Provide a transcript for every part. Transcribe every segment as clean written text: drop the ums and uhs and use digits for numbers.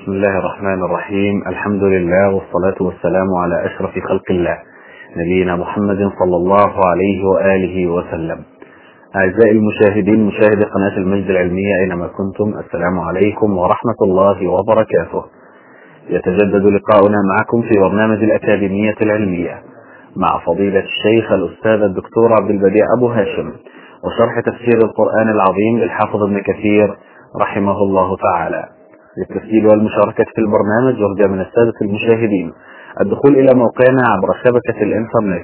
بسم الله الرحمن الرحيم. الحمد لله والصلاة والسلام على أشرف خلق الله نبينا محمد صلى الله عليه وآله وسلم. أعزائي المشاهدين، مشاهدي قناة المجد العلمية أينما كنتم، السلام عليكم ورحمة الله وبركاته. يتجدد لقاؤنا معكم في برنامج الأكاديمية العلمية مع فضيلة الشيخ الأستاذ الدكتور عبد البديع أبو هاشم، وشرح تفسير القرآن العظيم للحافظ ابن كثير رحمه الله تعالى. للتسجيل والمشاركة في البرنامج يرجى من السادة المشاهدين الدخول إلى موقعنا عبر شبكة الإنترنت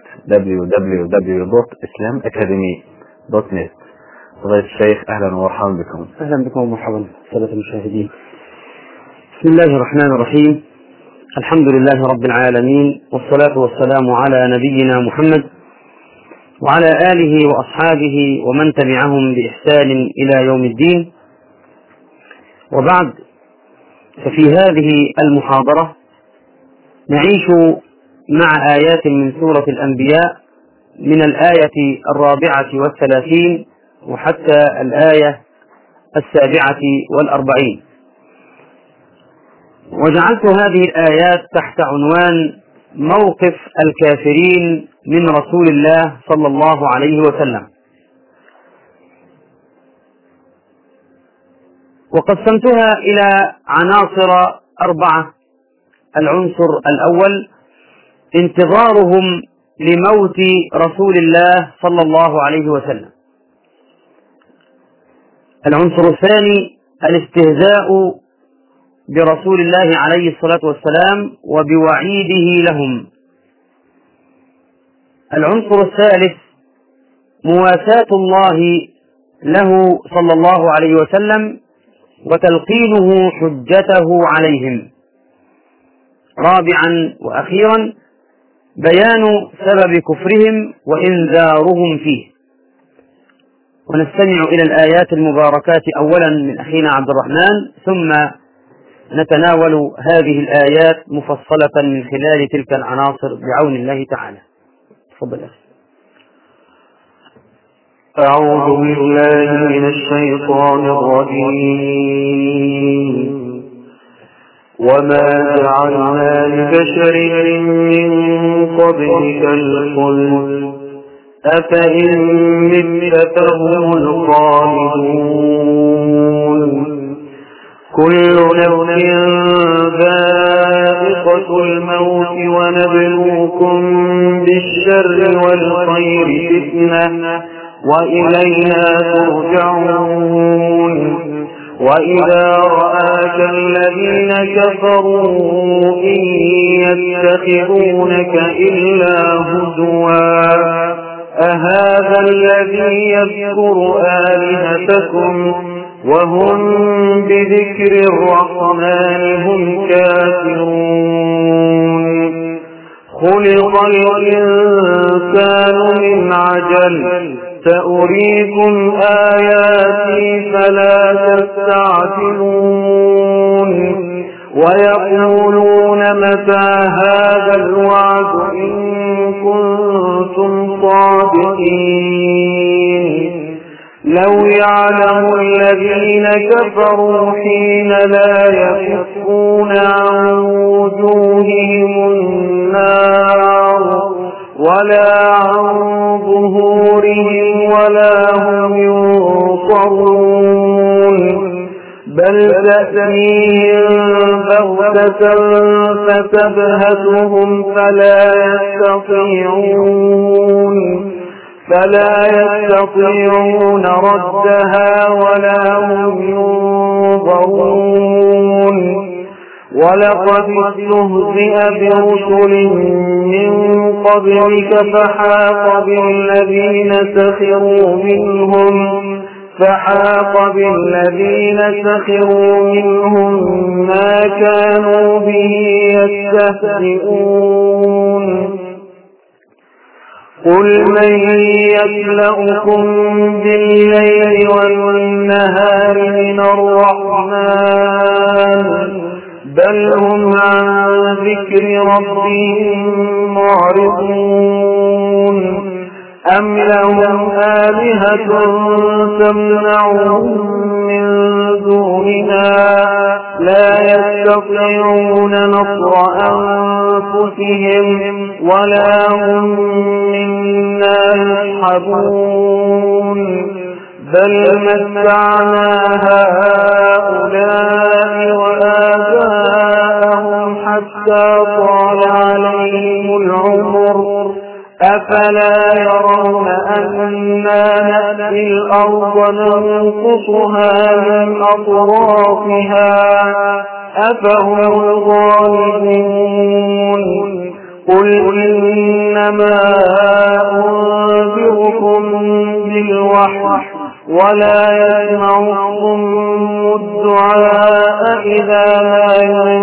www.islamacademy.net. فضيلة الشيخ أهلا ومرحبا بكم. أهلا بكم ومرحبا سادة المشاهدين. بسم الله الرحمن الرحيم. الحمد لله رب العالمين، والصلاة والسلام على نبينا محمد وعلى آله وأصحابه ومن تبعهم بإحسان إلى يوم الدين. وبعد، ففي هذه المحاضرة نعيش مع آيات من سورة الأنبياء من الآية 34 وحتى الآية 47. وجعلت هذه الآيات تحت عنوان موقف الكافرين من رسول الله صلى الله عليه وسلم. وقسمتها إلى عناصر 4. العنصر الأول انتظارهم لموت رسول الله صلى الله عليه وسلم. العنصر الثاني الاستهزاء برسول الله عليه الصلاة والسلام وبوعيده لهم. العنصر الثالث مواساة الله له صلى الله عليه وسلم وتلقينه حجته عليهم. رابعا وأخيرا بيان سبب كفرهم وإنذارهم فيه. ونستمع إلى الآيات المباركات أولا من أخينا عبد الرحمن، ثم نتناول هذه الآيات مفصلة من خلال تلك العناصر بعون الله تعالى. تفضل. أعوذ بالله من الشيطان الرجيم. وما جعلنا لبشر من قبلك الخلد أفإن مت فهم الخالدون كل نفس ذائقة الموت ونبلوكم بالشر والخير فتنة وإلينا ترجعون. وإذا رآك الذين كفروا إن يتخذونك إلا هزوا أهذا الذي يذكر آلهتكم وهم بذكر الرحمن هم كافرون. خلق الإنسان من عجل سأريكم آياتي فلا تستعجلون ويقولون متى هذا الوعد إن كنتم صادقين. لو يعلم الذين كفروا حين لا يكفون عن وجوههم النار ولا عن ظهورهم ولا هم ينصرون بل تأتيهم بغتة فتبهتهم فلا يستطيعون ردها ولا هم ينظرون. ولقد استهزئ برسل من قبلك فحاق بالذين سخروا منهم ما كانوا به يستهزئون. قل من يكلؤكم بالليل والنهار من الرحمن بل هم عن ذكر ربهم معرضون. أم لهم آلهة تمنعهم من دوننا لا يستطيعون نصر أنفسهم ولا هم منا يصحبون بل متعنا هؤلاء وآباءهم حتى طال عليهم العمر أفلا يرون أنا نأتي الأرض ننقصها من أطرافها أفهم الغالبون قل إنما أنذركم بالوحي ولا يسمع الصم الدعاء إذا ما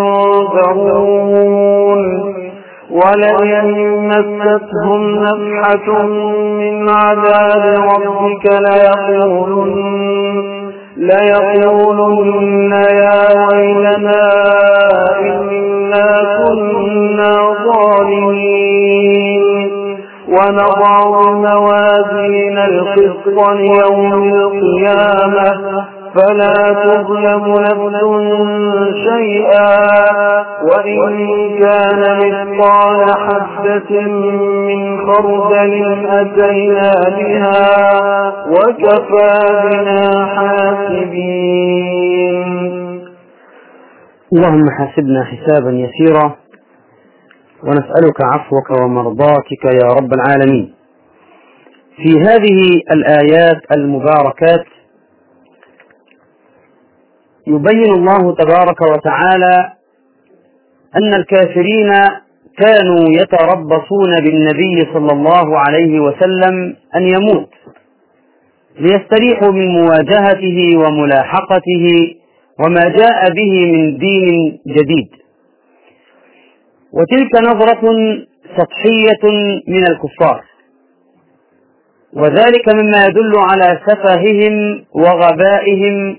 ينذرون ولئن مستهم نفحة من عذاب ربك ليقولن يا ويلنا إنا كنا ظالمين ونضع الموازين القسط ليوم القيامة فلا تظلم نفس شيئا وإن كان مثقال حبة من خردل أتينا بها وكفى بنا حاسبين. اللهم حاسبنا حسابا يسيرا ونسألك عفوك ومرضاتك يا رب العالمين. في هذه الآيات المباركات يبين الله تبارك وتعالى أن الكافرين كانوا يتربصون بالنبي صلى الله عليه وسلم أن يموت ليستريحوا من مواجهته وملاحقته وما جاء به من دين جديد. وتلك نظرة سطحية من الكفار، وذلك مما يدل على سفههم وغبائهم،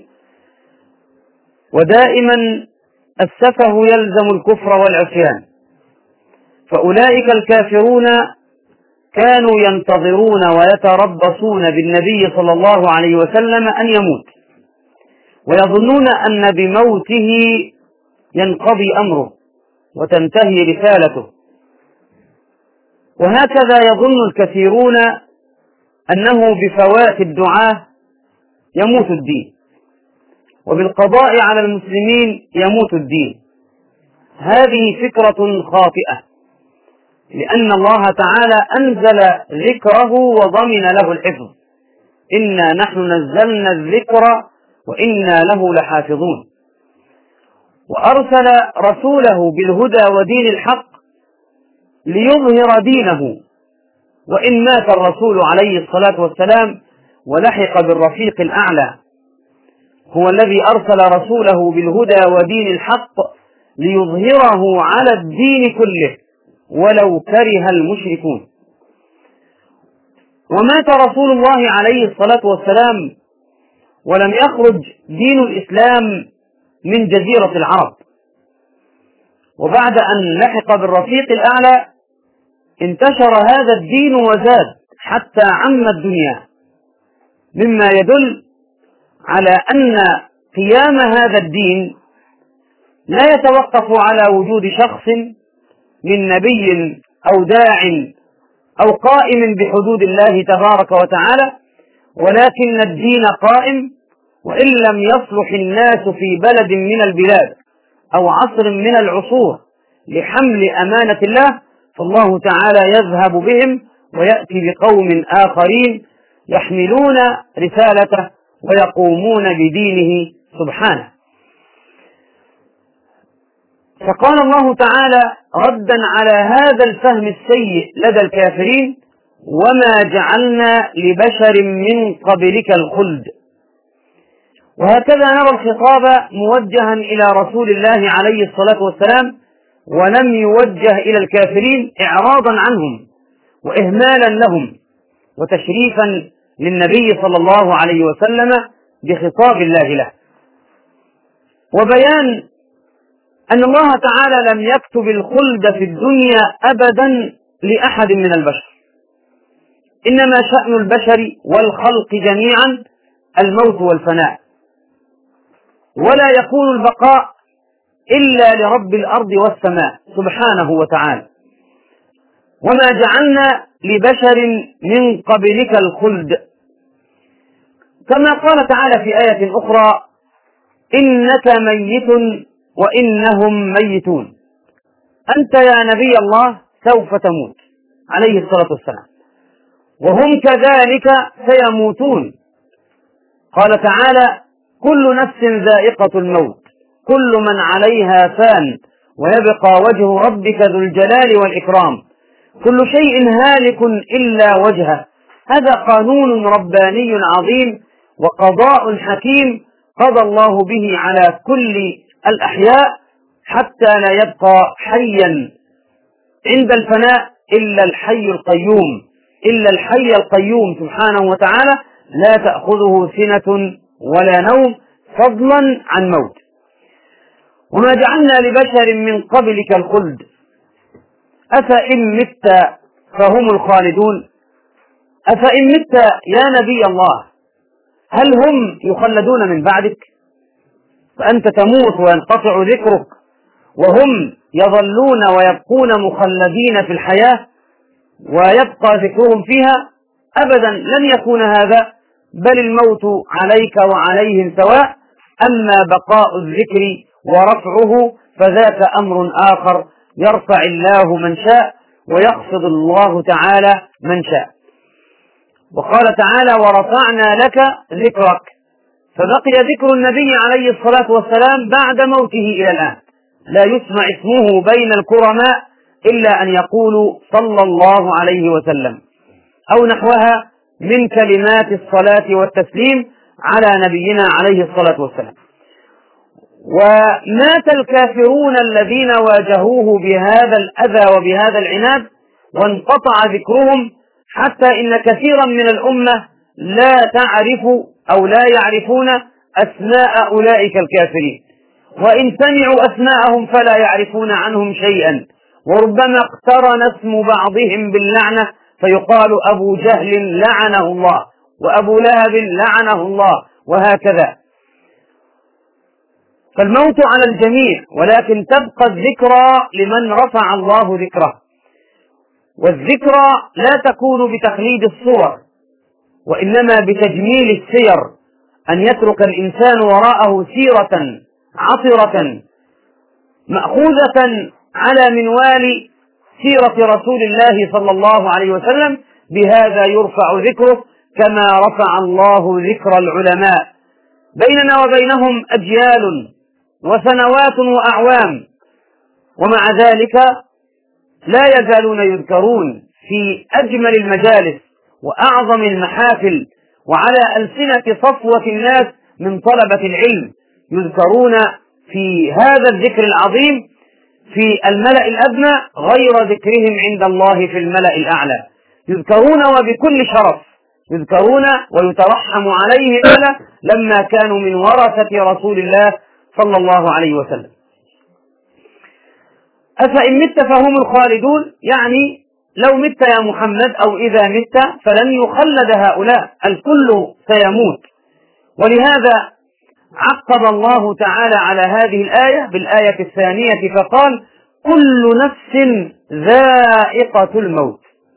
ودائما السفه يلزم الكفر والعصيان. فأولئك الكافرون كانوا ينتظرون ويتربصون بالنبي صلى الله عليه وسلم أن يموت، ويظنون أن بموته ينقضي أمره وتنتهي رسالته. وهكذا يظن الكثيرون أنه بفوات الدعاة يموت الدين، وبالقضاء على المسلمين يموت الدين. هذه فكرة خاطئة، لأن الله تعالى أنزل ذكره وضمن له الحفظ. إنا نحن نزلنا الذكر وإنا له لحافظون. وأرسل رسوله بالهدى ودين الحق ليظهر دينه، وإن مات الرسول عليه الصلاة والسلام ولحق بالرفيق الأعلى. هو الذي أرسل رسوله بالهدى ودين الحق ليظهره على الدين كله ولو كره المشركون. ومات رسول الله عليه الصلاة والسلام ولم يخرج دين الإسلام من جزيرة العرب، وبعد أن لحق بالرفيق الأعلى انتشر هذا الدين وزاد حتى عم الدنيا، مما يدل على أن قيام هذا الدين لا يتوقف على وجود شخص من نبي أو داع أو قائم بحدود الله تبارك وتعالى، ولكن الدين قائم، وإن لم يصلح الناس في بلد من البلاد أو عصر من العصور لحمل أمانة الله، فالله تعالى يذهب بهم ويأتي بقوم آخرين يحملون رسالته ويقومون بدينه سبحانه. فقال الله تعالى ردا على هذا الفهم السيء لدى الكافرين: وما جعلنا لبشر من قبلك الخلد. وهكذا نرى الخطاب موجها إلى رسول الله عليه الصلاة والسلام، ولم يوجه إلى الكافرين إعراضا عنهم وإهمالا لهم وتشريفا للنبي صلى الله عليه وسلم بخطاب الله له، وبيان أن الله تعالى لم يكتب الخلد في الدنيا أبدا لأحد من البشر، إنما شأن البشر والخلق جميعا الموت والفناء، ولا يكون البقاء إلا لرب الأرض والسماء سبحانه وتعالى. وما جعلنا لبشر من قبلك الخلد، كما قال تعالى في آية أخرى: إنك ميت وإنهم ميتون. أنت يا نبي الله سوف تموت عليه الصلاة والسلام، وهم كذلك سيموتون. قال تعالى: كل نفس ذائقة الموت، كل من عليها فان، ويبقى وجه ربك ذو الجلال والإكرام، كل شيء هالك إلا وجهه. هذا قانون رباني عظيم وقضاء حكيم قضى الله به على كل الأحياء، حتى لا يبقى حيا عند الفناء إلا الحي القيوم، إلا الحي القيوم سبحانه وتعالى، لا تأخذه سنة ولا نوم، فضلا عن موت. وما جعلنا لبشر من قبلك الخلد أفإن مت فهم الخالدون. أفإن مت يا نبي الله، هل هم يخلدون من بعدك؟ فأنت تموت وينقطع ذكرك وهم يظلون ويبقون مخلدين في الحياة ويبقى ذكرهم فيها؟ أبدا لن يكون هذا، بل الموت عليك وعليهم سواء. أما بقاء الذكر ورفعه فذاك أمر آخر، يرفع الله من شاء ويخفض الله تعالى من شاء. وقال تعالى: ورفعنا لك ذكرك، فبقي ذكر النبي عليه الصلاة والسلام بعد موته إلى الآن، لا يسمع اسمه بين الكرماء إلا أن يقولوا صلى الله عليه وسلم أو نحوها من كلمات الصلاة والتسليم على نبينا عليه الصلاة والسلام. ومات الكافرون الذين واجهوه بهذا الأذى وبهذا العناد، وانقطع ذكرهم، حتى إن كثيرا من الأمة لا تعرف أو لا يعرفون أسماء أولئك الكافرين، وإن سمعوا أسماءهم فلا يعرفون عنهم شيئا، وربما اقترن اسم بعضهم باللعنة، فيقال أبو جهل لعنه الله، وأبو لهب لعنه الله، وهكذا. فالموت على الجميع، ولكن تبقى الذكرى لمن رفع الله ذكره. والذكرى لا تكون بتخليد الصور، وإنما بتجميل السير، أن يترك الإنسان وراءه سيرة عطرة مأخوذة على منوال سيرة رسول الله صلى الله عليه وسلم، بهذا يرفع ذكره كما رفع الله ذكر العلماء. بيننا وبينهم أجيال وسنوات وأعوام، ومع ذلك لا يزالون يذكرون في أجمل المجالس وأعظم المحافل، وعلى ألسنة صفوة الناس من طلبة العلم، يذكرون في هذا الذكر العظيم في الملأ الأدنى غير ذكرهم عند الله في الملأ الأعلى. يذكرون وبكل شرف، يذكرون ويترحم عليهم لما كانوا من ورثة رسول الله صلى الله عليه وسلم. أفإن مت فهم الخالدون، يعني لو مت يا محمد أو إذا مت فلن يخلد هؤلاء، الكل سيموت. ولهذا عقب الله تعالى على هذه الآية بالآية الثانية فقال: كل نفس ذائقة الموت.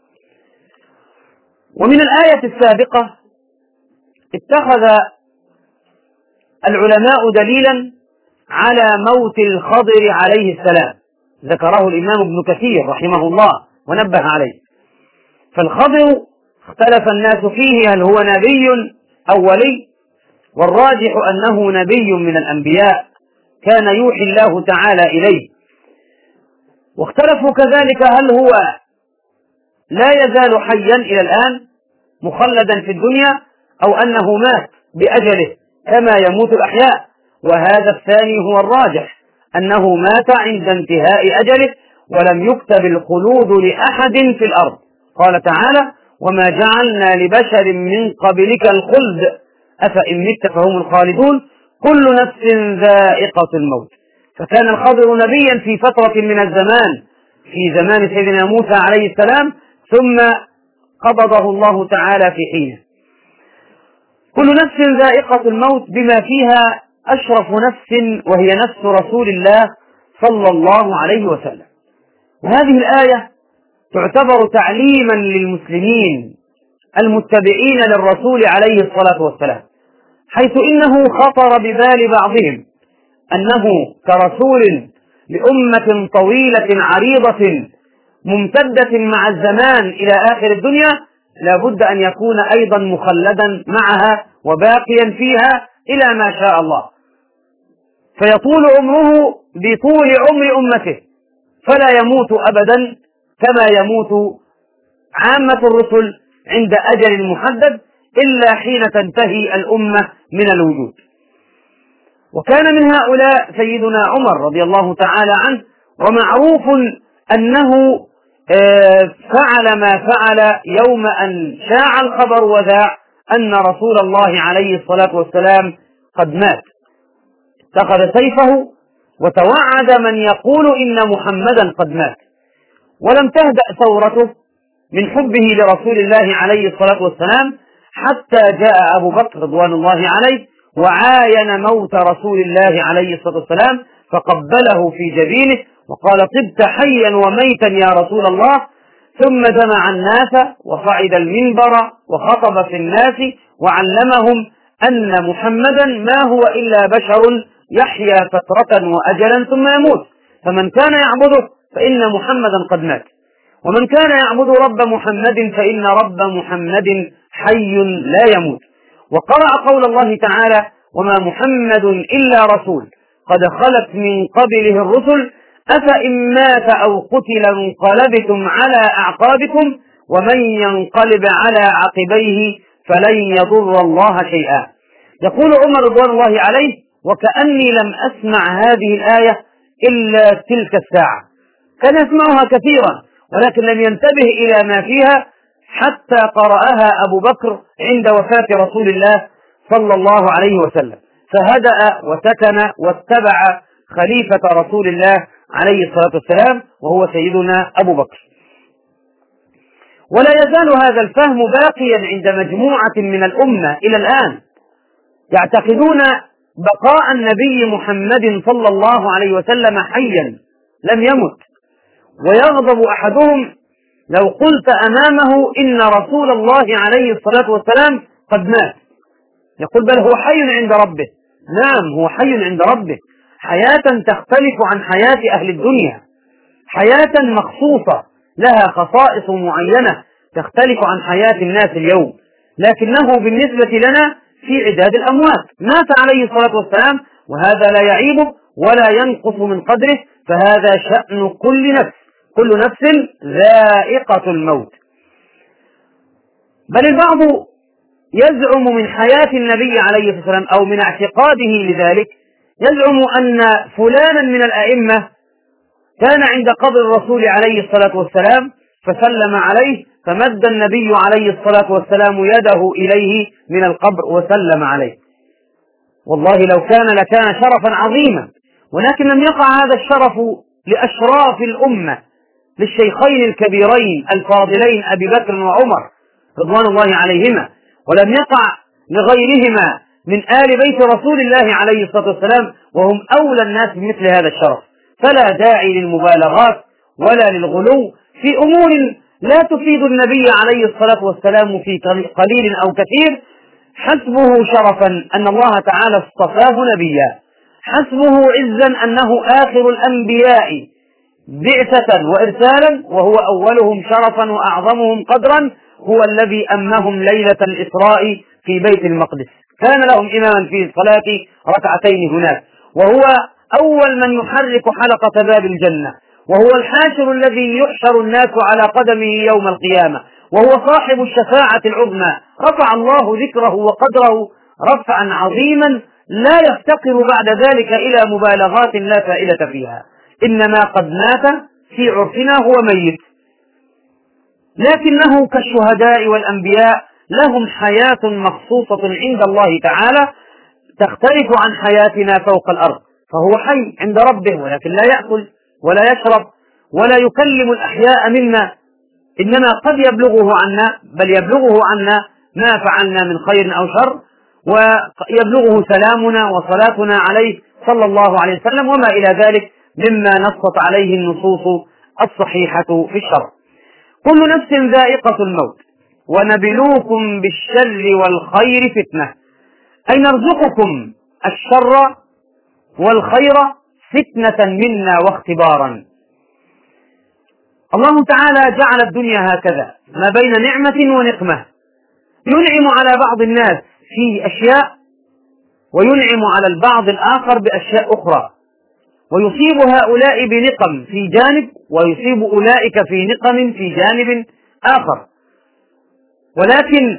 ومن الآية السابقة اتخذ العلماء دليلا على موت الخضر عليه السلام، ذكره الإمام ابن كثير رحمه الله ونبه عليه. فالخضر اختلف الناس فيه هل هو نبي أو ولي، والراجح أنه نبي من الأنبياء كان يوحي الله تعالى إليه. واختلفوا كذلك هل هو لا يزال حيا إلى الآن مخلدا في الدنيا، أو أنه مات بأجله كما يموت الأحياء. وهذا الثاني هو الراجح، أنه مات عند انتهاء أجله ولم يكتب الخلود لأحد في الأرض. قال تعالى: وما جعلنا لبشر من قبلك الخلد أفإن مت فهم الخالدون كل نفس ذائقة الموت. فكان الخضر نبيا في فترة من الزمان، في زمان سيدنا موسى عليه السلام، ثم قبضه الله تعالى في حينه. كل نفس ذائقة الموت بما فيها أشرف نفس وهي نفس رسول الله صلى الله عليه وسلم. وهذه الآية تعتبر تعليما للمسلمين المتبعين للرسول عليه الصلاة والسلام، حيث إنه خطر ببال بعضهم أنه كرسول لأمة طويلة عريضة ممتدة مع الزمان إلى آخر الدنيا لا بد أن يكون أيضا مخلدا معها وباقيا فيها إلى ما شاء الله، فيطول عمره بطول عمر أمته فلا يموت أبدا كما يموت عامة الرسل عند أجل محدد إلا حين تنتهي الأمة من الوجود. وكان من هؤلاء سيدنا عمر رضي الله تعالى عنه، ومعروف أنه فعل ما فعل يوم أن شاع الخبر وذاع أن رسول الله عليه الصلاة والسلام قد مات. اتخذ سيفه وتوعد من يقول إن محمدا قد مات، ولم تهدأ ثورته من حبه لرسول الله عليه الصلاة والسلام حتى جاء أبو بكر رضوان الله عليه وعاين موت رسول الله عليه الصلاة والسلام فقبله في جبينه وقال: طبت حيا وميتا يا رسول الله. ثم جمع الناس وصعد المنبر وخطب في الناس وعلمهم أن محمدا ما هو إلا بشر يحيا فترة وأجلا ثم يموت، فمن كان يعبده فإن محمدا قد مات، ومن كان يعبد رب محمد فإن رب محمد حي لا يموت. وقرأ قول الله تعالى: وما محمد إلا رسول قد خلت من قبله الرسل أفإن مات أو قتل انقلبتم على أعقابكم ومن ينقلب على عقبيه فلن يضر الله شيئا. يقول عمر رضوان الله عليه: وكأني لم أسمع هذه الآية إلا تلك الساعة. كان يسمعها كثيرا ولكن لم ينتبه إلى ما فيها حتى قرأها أبو بكر عند وفاة رسول الله صلى الله عليه وسلم، فهدأ وسكن واتبع خليفة رسول الله عليه الصلاة والسلام وهو سيدنا أبو بكر. ولا يزال هذا الفهم باقيا عند مجموعة من الأمة إلى الآن، يعتقدون بقاء النبي محمد صلى الله عليه وسلم حيا لم يمت، ويغضب أحدهم لو قلت أمامه إن رسول الله عليه الصلاة والسلام قد مات، يقول: بل هو حي عند ربه. نعم، هو حي عند ربه، حياة تختلف عن حياة أهل الدنيا، حياة مخصوصة لها خصائص معينة تختلف عن حياة الناس اليوم، لكنه بالنسبة لنا في عداد الأموات. مات عليه الصلاة والسلام وهذا لا يعيبه ولا ينقص من قدره، فهذا شأن كل نفس، كل نفس ذائقة الموت. بل البعض يزعم من حياة النبي عليه الصلاة والسلام أو من اعتقاده لذلك، يزعم أن فلانا من الأئمة كان عند قبر الرسول عليه الصلاة والسلام فسلم عليه فمد النبي عليه الصلاة والسلام يده إليه من القبر وسلم عليه. والله لو كان لكان شرفا عظيما، ولكن لم يقع هذا الشرف لأشراف الأمة، للشيخين الكبيرين الفاضلين أبي بكر وعمر رضوان الله عليهما، ولم يقع لغيرهما من آل بيت رسول الله عليه الصلاة والسلام، وهم أولى الناس بمثل هذا الشرف. فلا داعي للمبالغات ولا للغلو في أمور لا تفيد النبي عليه الصلاة والسلام في قليل أو كثير. حسبه شرفا أن الله تعالى اصطفاه نبيا، حسبه عزا أنه آخر الأنبياء بعثة وإرسالا وهو أولهم شرفا وأعظمهم قدرا، هو الذي أمهم ليلة الإسراء في بيت المقدس، كان لهم إماما في الصلاة ركعتين هناك، وهو أول من يحرك حلقة باب الجنة، وهو الحاشر الذي يحشر الناس على قدمه يوم القيامة، وهو صاحب الشفاعة العظمى. رفع الله ذكره وقدره رفعا عظيما لا يفتقر بعد ذلك إلى مبالغات لا فائدة فيها، إنما قد مات في عرفنا هو ميت، لكنه كالشهداء والأنبياء لهم حياة مخصوصة عند الله تعالى تختلف عن حياتنا فوق الأرض، فهو حي عند ربه ولكن لا يأكل ولا يشرب ولا يكلم الأحياء منا، إنما قد يبلغه عنا، بل يبلغه عنا ما فعلنا من خير أو شر، ويبلغه سلامنا وصلاتنا عليه صلى الله عليه وسلم وما إلى ذلك مما نصت عليه النصوص الصحيحة في الشرع. كل نفس ذائقة الموت ونبلوكم بالشر والخير فتنة، أي نرزقكم الشر والخير فتنة منا واختبارا. الله تعالى جعل الدنيا هكذا ما بين نعمة ونقمة، ينعم على بعض الناس في أشياء وينعم على البعض الآخر بأشياء أخرى، ويصيب هؤلاء بنقم في جانب ويصيب أولئك في نقم في جانب آخر، ولكن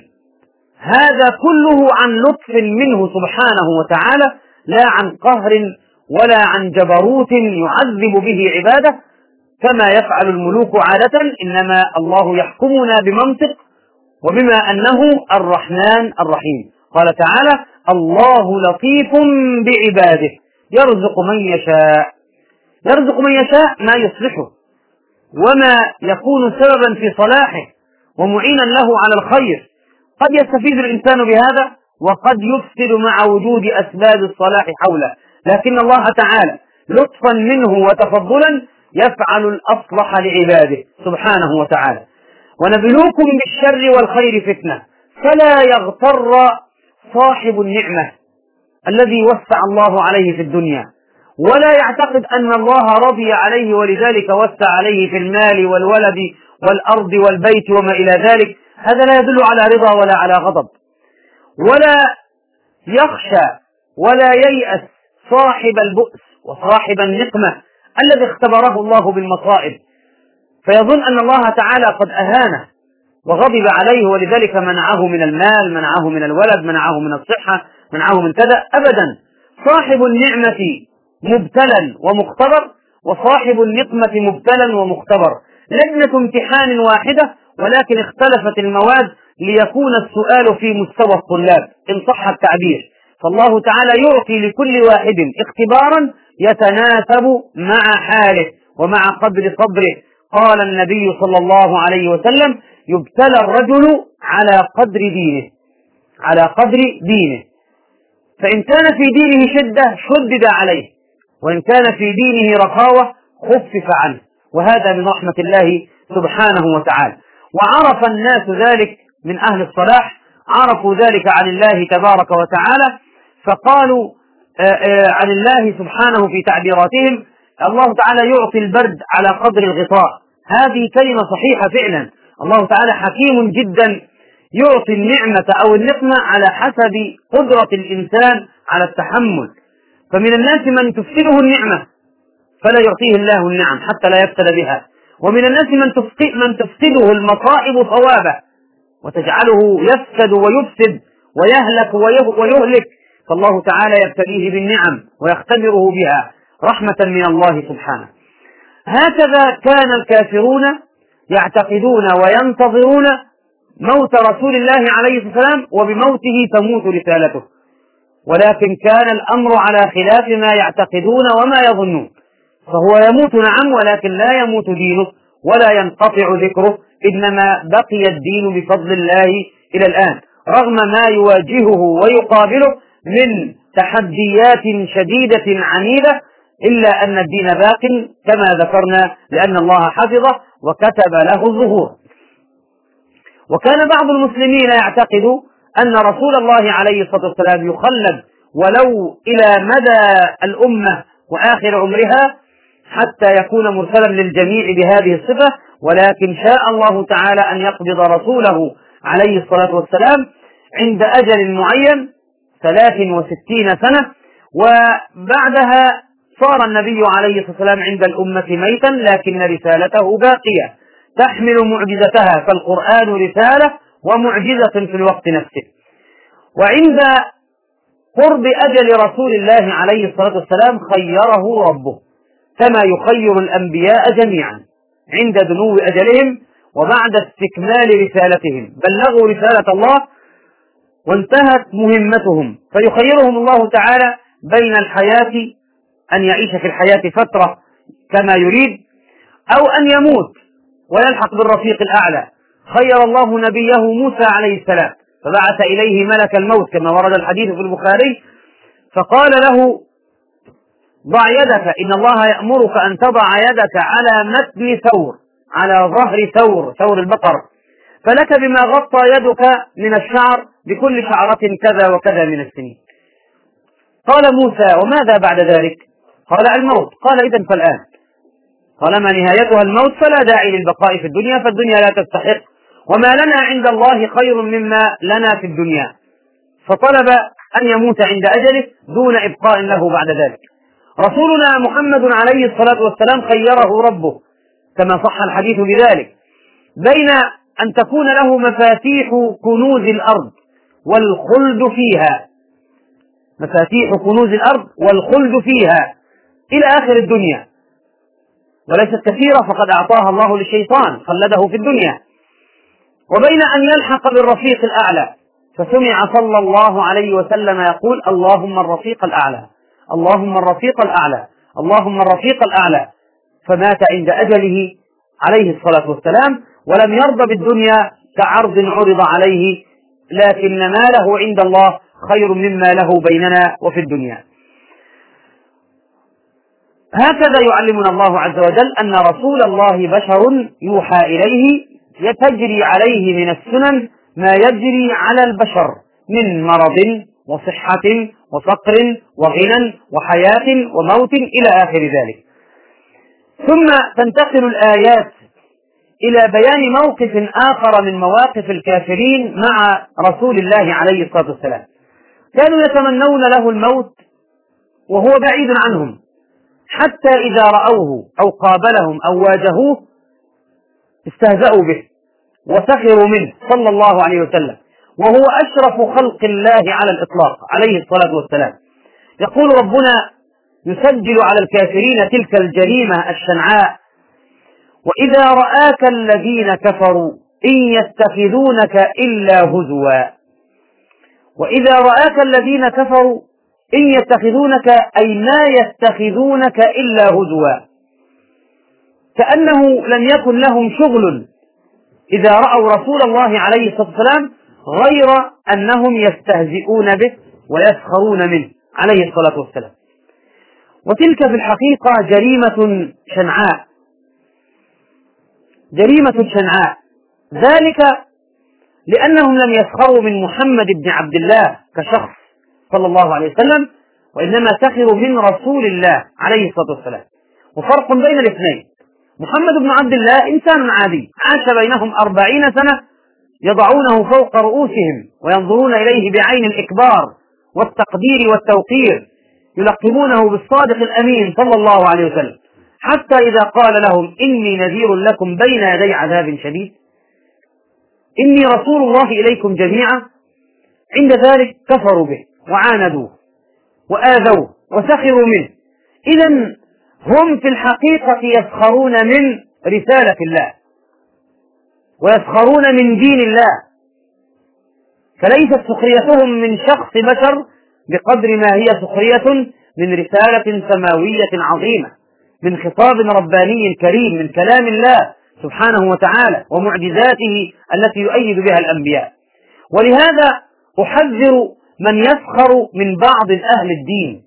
هذا كله عن لطف منه سبحانه وتعالى، لا عن قهر ولا عن جبروت يعذب به عباده كما يفعل الملوك عادة، إنما الله يحكمنا بمنطق وبما أنه الرحمن الرحيم. قال تعالى: الله لطيف بعباده يرزق من يشاء. يرزق من يشاء ما يصلحه وما يكون سببا في صلاحه ومعينا له على الخير. قد يستفيد الإنسان بهذا وقد يفسد مع وجود أسباب الصلاح حوله، لكن الله تعالى لطفا منه وتفضلا يفعل الأصلح لعباده سبحانه وتعالى. ونبلوكم بالشر والخير فتنة، فلا يغتر صاحب النعمة الذي وسع الله عليه في الدنيا ولا يعتقد أن الله رضي عليه ولذلك وسع عليه في المال والولد والأرض والبيت وما إلى ذلك. هذا لا يدل على رضا ولا على غضب، ولا يخشى ولا ييأس صاحب البؤس وصاحب النقمة الذي اختبره الله بالمصائب فيظن أن الله تعالى قد أهانه وغضب عليه ولذلك منعه من المال، منعه من الولد، منعه من الصحة، منعه من كذا. أبدا، صاحب النعمة مبتلى ومختبر، وصاحب النقمة مبتلى ومختبر، لجنة امتحان واحدة ولكن اختلفت المواد ليكون السؤال في مستوى الطلاب إن صح التعبير. فالله تعالى يعطي لكل واحد اختبارا يتناسب مع حاله ومع قدر صبره. قال النبي صلى الله عليه وسلم: يبتلى الرجل على قدر دينه، على قدر دينه، فإن كان في دينه شدة شدد عليه، وإن كان في دينه رخاوة خفف عنه، وهذا من رحمة الله سبحانه وتعالى. وعرف الناس ذلك من أهل الصلاح، عرفوا ذلك عن الله تبارك وتعالى، فقالوا عن الله سبحانه في تعبيراتهم: الله تعالى يعطي البرد على قدر الغطاء. هذه كلمة صحيحة فعلا، الله تعالى حكيم جدا يعطي النعمة أو النقمة على حسب قدرة الإنسان على التحمل. فمن الناس من تفسده النعمة فلا يعطيه الله النعم حتى لا يبتلى بها، ومن الناس من تفسده المصائب ثوابه وتجعله يفسد ويفسد ويهلك ويهلك، فالله تعالى يبتليه بالنعم ويختبره بها رحمة من الله سبحانه. هكذا كان الكافرون يعتقدون وينتظرون موت رسول الله عليه الصلاة والسلام وبموته تموت رسالته، ولكن كان الأمر على خلاف ما يعتقدون وما يظنون، فهو يموت نعم، ولكن لا يموت دينه ولا ينقطع ذكره، إنما بقي الدين بفضل الله إلى الآن رغم ما يواجهه ويقابله من تحديات شديدة عنيدة، إلا أن الدين باق كما ذكرنا لأن الله حفظه وكتب له الظهور. وكان بعض المسلمين يعتقد أن رسول الله عليه الصلاة والسلام يخلد ولو إلى مدى الأمة وآخر عمرها حتى يكون مرسلا للجميع بهذه الصفة، ولكن شاء الله تعالى أن يقبض رسوله عليه الصلاة والسلام عند أجل معين 63 سنة، وبعدها صار النبي عليه الصلاة والسلام عند الأمة ميتا، لكن رسالته باقية تحمل معجزتها، فالقرآن رسالة ومعجزة في الوقت نفسه. وعند قرب أجل رسول الله عليه الصلاة والسلام خيره ربه كما يخير الأنبياء جميعا عند دنو أجلهم وبعد استكمال رسالتهم، بلغوا رسالة الله وانتهت مهمتهم، فيخيرهم الله تعالى بين الحياة أن يعيش في الحياة فترة كما يريد أو أن يموت ويلحق بالرفيق الأعلى. خير الله نبيه موسى عليه السلام فبعث إليه ملك الموت كما ورد الحديث في البخاري، فقال له: ضع يدك، إن الله يأمرك أن تضع يدك على متن ثور، على ظهر ثور البقر، فلك بما غطى يدك من الشعر بكل شعرة كذا وكذا من السنين. قال موسى: وماذا بعد ذلك؟ قال: الموت. قال: إذن فالآن، طالما نهايتها الموت فلا داعي للبقاء في الدنيا، فالدنيا لا تستحق، وما لنا عند الله خير مما لنا في الدنيا. فطلب أن يموت عند أجله دون إبقاء له بعد ذلك. رسولنا محمد عليه الصلاة والسلام خيره ربه كما صح الحديث بذلك بين أن تكون له مفاتيح كنوز الأرض والخلد فيها، مفاتيح كنوز الأرض والخلد فيها إلى آخر الدنيا، وليست كثيرة فقد أعطاها الله للشيطان خلده في الدنيا، وبين أن يلحق بالرفيق الأعلى. فسمع صلى الله عليه وسلم يقول: اللهم الرفيق الأعلى، اللهم الرفيق الأعلى، اللهم الرفيق الأعلى. فمات عند أجله عليه الصلاة والسلام، ولم يرضى بالدنيا كعرض عرض عليه، لكن ما له عند الله خير مما له بيننا وفي الدنيا. هكذا يعلمنا الله عز وجل أن رسول الله بشر يوحى إليه، يتجري عليه من السنن ما يجري على البشر من مرض وصحة وفقر وغنى وحياة وموت إلى آخر ذلك. ثم تنتقل الآيات إلى بيان موقف آخر من مواقف الكافرين مع رسول الله عليه الصلاة والسلام. كانوا يتمنون له الموت وهو بعيد عنهم، حتى إذا رأوه أو قابلهم أو واجهوه استهزأوا به وسخروا منه صلى الله عليه وسلم، وهو أشرف خلق الله على الإطلاق عليه الصلاة والسلام. يقول ربنا يسجل على الكافرين تلك الجريمة الشنعاء: وإذا رآك الذين كفروا إن يتخذونك إلا هزوا. وإذا رآك الذين كفروا إن يتخذونك أي ما يتخذونك إلا هزوا، كأنه لم يكن لهم شغل إذا رأوا رسول الله عليه الصلاة والسلام غير أنهم يستهزئون به ويسخرون منه عليه الصلاة والسلام. وتلك في الحقيقة جريمة شنعاء، جريمة شنعاء، ذلك لأنهم لم يسخروا من محمد بن عبد الله كشخص صلى الله عليه وسلم، وإنما سخروا من رسول الله عليه الصلاة والسلام. وفرق بين الاثنين: محمد بن عبد الله إنسان عادي عاش بينهم 40 سنة يضعونه فوق رؤوسهم وينظرون إليه بعين الإكبار والتقدير والتوقير، يلقبونه بالصادق الأمين صلى الله عليه وسلم، حتى إذا قال لهم: إني نذير لكم بين يدي عذاب شديد، إني رسول الله إليكم جميعا، عند ذلك كفروا به وعاندوه وآذوه وسخروا منه. إذن هم في الحقيقة يسخرون من رسالة الله ويسخرون من دين الله، فليست سخريتهم من شخص بشر بقدر ما هي سخرية من رسالة سماوية عظيمة، من خطاب رباني كريم، من كلام الله سبحانه وتعالى ومعجزاته التي يؤيد بها الأنبياء. ولهذا أحذر من يسخر من بعض أهل الدين،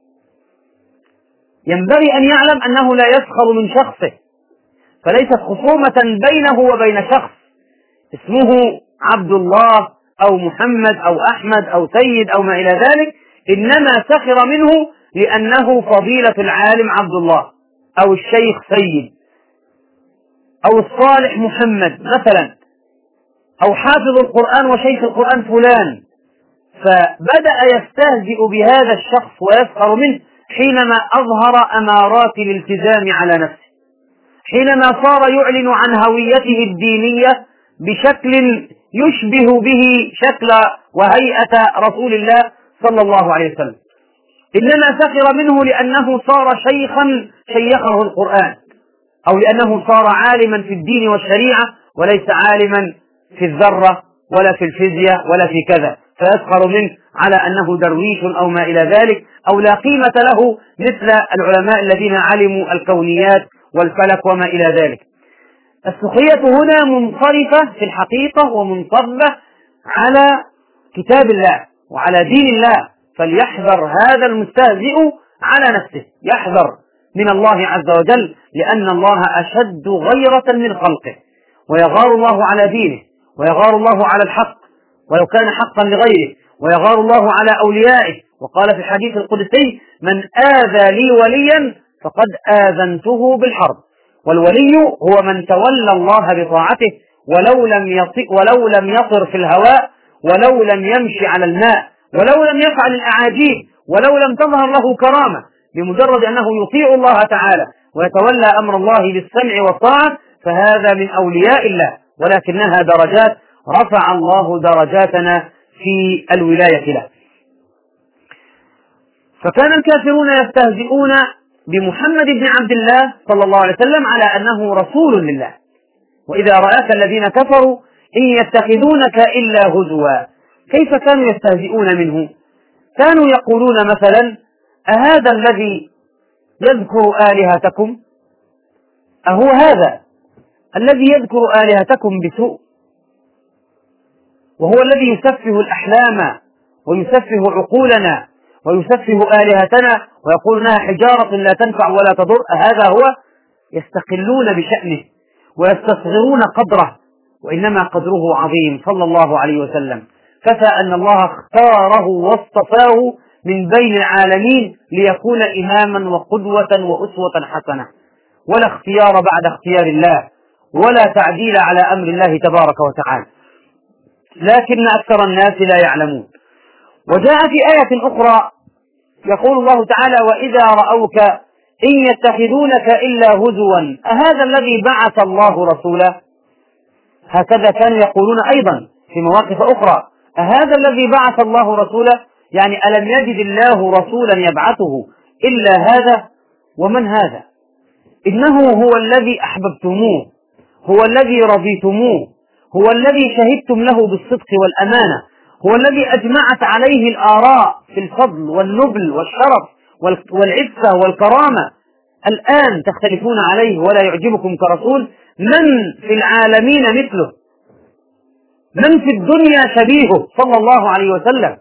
ينبغي أن يعلم أنه لا يسخر من شخصه، فليست خصومة بينه وبين شخص اسمه عبد الله أو محمد أو أحمد أو سيد أو ما إلى ذلك، إنما سخر منه لأنه فضيلة العالم عبد الله أو الشيخ سيد أو الصالح محمد مثلا، أو حافظ القرآن وشيخ القرآن فلان، فبدأ يستهزئ بهذا الشخص ويسخر منه حينما أظهر أمارات الالتزام على نفسه، حينما صار يعلن عن هويته الدينية بشكل يشبه به شكل وهيئة رسول الله صلى الله عليه وسلم. إنما سخر منه لأنه صار شيخا شيخه القرآن، أو لأنه صار عالما في الدين والشريعة وليس عالما في الذرة ولا في الفيزياء ولا في كذا، فيسخر منه على أنه درويش أو ما إلى ذلك، أو لا قيمة له مثل العلماء الذين علموا الكونيات والفلك وما إلى ذلك. السخرية هنا منصرفة في الحقيقة ومنصبة على كتاب الله وعلى دين الله، فليحذر هذا المستهزئ على نفسه، يحذر من الله عز وجل، لأن الله أشد غيرة من خلقه، ويغار الله على دينه، ويغار الله على الحق ولو كان حقا لغيره، ويغار الله على أوليائه. وقال في الحديث القدسي: من آذى لي وليا فقد آذنته بالحرب. والولي هو من تولى الله بطاعته ولو لم يطر في الهواء، ولو لم يمشي على الماء، ولو لم يفعل الأعاجيب، ولو لم تظهر له كرامة، بمجرد أنه يطيع الله تعالى ويتولى أمر الله بالسمع والطاعة، فهذا من أولياء الله، ولكنها درجات، رفع الله درجاتنا في الولاية له. فكان الكافرون يستهزئون بمحمد بن عبد الله صلى الله عليه وسلم على أنه رسول لله. وإذا رآك الذين كفروا إن يتخذونك إلا هزوا. كيف كانوا يستهزئون منه؟ كانوا يقولون مثلا: أهذا الذي يذكر آلهتكم؟ أهو هذا الذي يذكر آلهتكم بسوء، وهو الذي يسفه الأحلام ويسفه عقولنا ويسفه آلهتنا ويقول إنها حجارة لا تنفع ولا تضر؟ هذا هو. يستقلون بشأنه ويستصغرون قدره، وإنما قدره عظيم صلى الله عليه وسلم. كفى أن الله اختاره واصطفاه من بين العالمين ليكون إماما وقدوة وأسوة حسنة، ولا اختيار بعد اختيار الله، ولا تعديل على أمر الله تبارك وتعالى، لكن أكثر الناس لا يعلمون. وجاء في آية أخرى يقول الله تعالى: وإذا رأوك إن يتخذونك إلا هزوا أهذا الذي بعث الله رسولا. هكذا كانوا يقولون أيضا في مواقف أخرى: أهذا الذي بعث الله رسولا، يعني ألم يجد الله رسولا يبعثه إلا هذا؟ ومن هذا؟ إنه هو الذي أحببتموه، هو الذي رضيتموه، هو الذي شهدتم له بالصدق والأمانة، هو الذي أجمعت عليه الآراء في الفضل والنبل والشرف والعفة والكرامة. الآن تختلفون عليه ولا يعجبكم كرسول؟ من في العالمين مثله؟ من في الدنيا شبيهه صلى الله عليه وسلم؟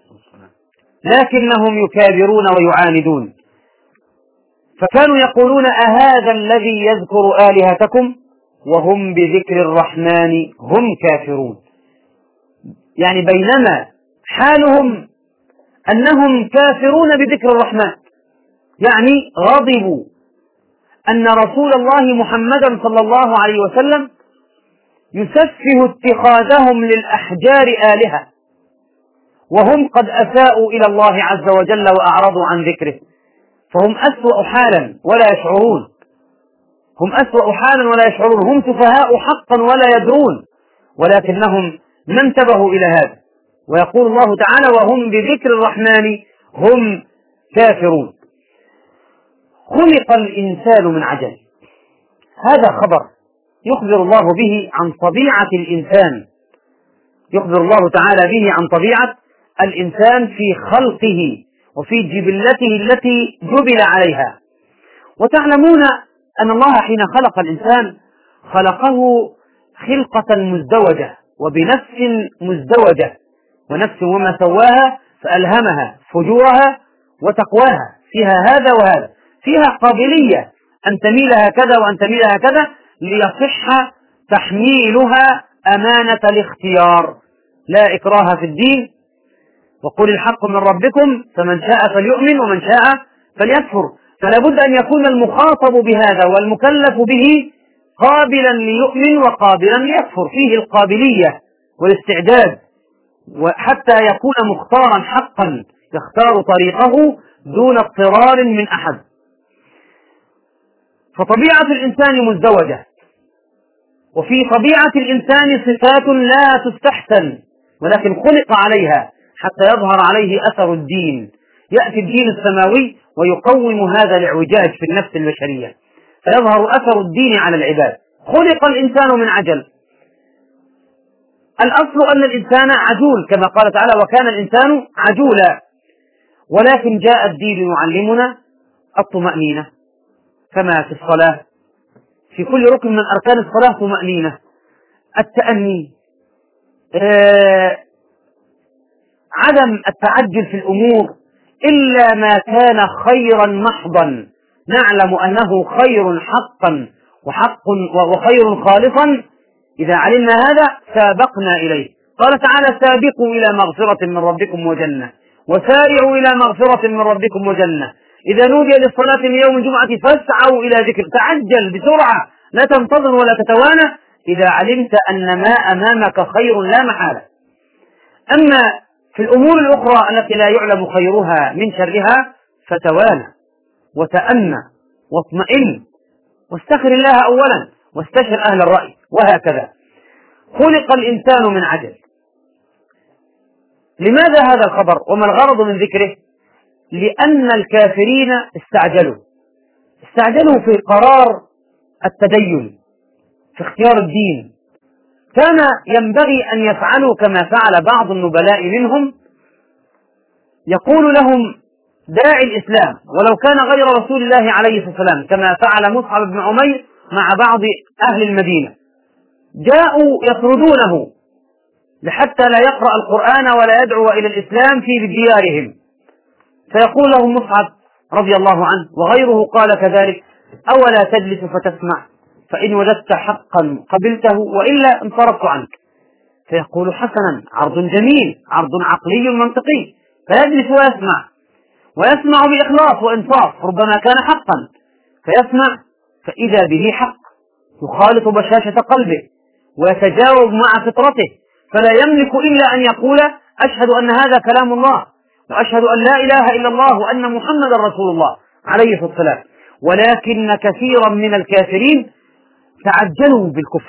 لكنهم يكابرون ويعاندون. فكانوا يقولون: أهذا الذي يذكر آلهتكم وهم بذكر الرحمن هم كافرون. يعني بينما حالهم أنهم كافرون بذكر الرحمن، يعني غضبوا أن رسول الله محمدا صلى الله عليه وسلم يسفه اتخاذهم للأحجار آلهة، وهم قد أساءوا إلى الله عز وجل وأعرضوا عن ذكره، فهم أسوأ حالا ولا يشعرون، هم أسوأ حالا ولا يشعرون، هم سفهاء حقا ولا يدرون، ولكنهم ما انتبهوا إلى هذا. ويقول الله تعالى: وهم بذكر الرحمن هم كافرون. خلق الإنسان من عجل. هذا خبر يخبر الله به عن طبيعة الإنسان، يخبر الله تعالى به عن طبيعة الإنسان في خلقه وفي جبلته التي جبل عليها. وتعلمون أن الله حين خلق الإنسان خلقه خلقة مزدوجة وبنفس مزدوجة، ونفس وما سواها فألهمها فجورها وتقواها، فيها هذا وهذا، فيها قابلية أن تميل هكذا وأن تميل هكذا ليصح تحميلها أمانة الاختيار. لا إكراه في الدين، وقل الحق من ربكم فمن شاء فليؤمن ومن شاء فليكفر. فلا بد أن يكون المخاطب بهذا والمكلف به قابلا ليؤمن وقابلا ليكفر، فيه القابلية والاستعداد، وحتى يكون مختارا حقا يختار طريقه دون اضطرار من أحد. فطبيعة الإنسان مزدوجة، وفي طبيعة الإنسان صفات لا تستحسن، ولكن خلق عليها حتى يظهر عليه أثر الدين. يأتي الدين السماوي ويقوم هذا الاعوجاج في النفس البشرية، فيظهر أثر الدين على العباد. خلق الإنسان من عجل. الأصل أن الإنسان عجول كما قال تعالى: وكان الإنسان عجولا، ولكن جاء الدين يعلمنا الطمأنينة، كما في الصلاة في كل ركن من أركان الصلاة طمأنينة، التأني، عدم التعجل في الأمور إلا ما كان خيرا محضا نعلم أنه خير حقا وخير خالصا. إذا علمنا هذا سابقنا إليه. قال تعالى: سابقوا إلى مغفرة من ربكم وجنة وسارعوا إلى مغفرة من ربكم وجنة إذا نودي للصلاة من يوم الجمعة فاسعوا إلى ذكر. تعجل بسرعة، لا تنتظر ولا تتوانى إذا علمت أن ما أمامك خير لا محالة. أما في الأمور الأخرى التي لا يعلم خيرها من شرها فتوانى وتأنى واطمئن واستخر الله أولا واستشر أهل الرأي، وهكذا. خلق الإنسان من عجل. لماذا هذا الخبر وما الغرض من ذكره؟ لأن الكافرين استعجلوا في قرار التدين، في اختيار الدين. كان ينبغي أن يفعلوا كما فعل بعض النبلاء منهم، يقول لهم داعي الإسلام ولو كان غير رسول الله عليه الصلاة والسلام، كما فعل مصعب بن عمير مع بعض أهل المدينة. جاءوا يطردونه لحتى لا يقرأ القرآن ولا يدعو إلى الإسلام في ديارهم، فيقول لهم مصعب رضي الله عنه وغيره قال كذلك: أولا تجلس فتسمع، فإن وجدت حقا قبلته وإلا انصرفت عنك. فيقول: حسنا، عرض جميل، عرض عقلي منطقي. فيجلس ويسمع بإخلاص وإنصاف، ربما كان حقا فيسمع فإذا به حق يخالط بشاشة قلبه ويتجاوب مع فطرته، فلا يملك إلا أن يقول: أشهد أن هذا كلام الله، وأشهد أن لا إله إلا الله وأن محمدا رسول الله عليه الصلاة والسلام. ولكن كثيرا من الكافرين تعجلوا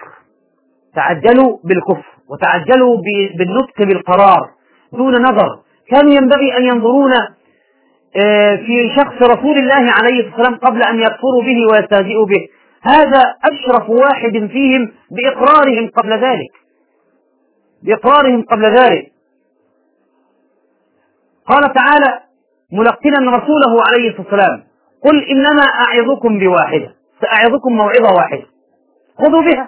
بالكفر وتعجلوا بالنطق بالقرار دون نظر. كانوا ينبغي أن ينظرون في شخص رسول الله عليه الصلاة والسلام قبل أن يكفروا به ويستهزئوا به. هذا أشرف واحد فيهم بإقرارهم قبل ذلك. قال تعالى ملقنا رسوله عليه الصلاة والسلام: قل إنما أعظكم بواحدة، سأعظكم موعظة واحدة خذوا بها.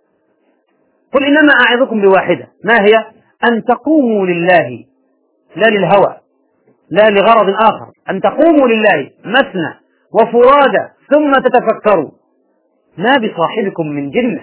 قل إنما أعظكم بواحدة، ما هي؟ أن تقوموا لله لا للهوى لا لغرض آخر، أن تقوموا لله مثنى وفرادى ثم تتفكروا ما بصاحبكم من جنة،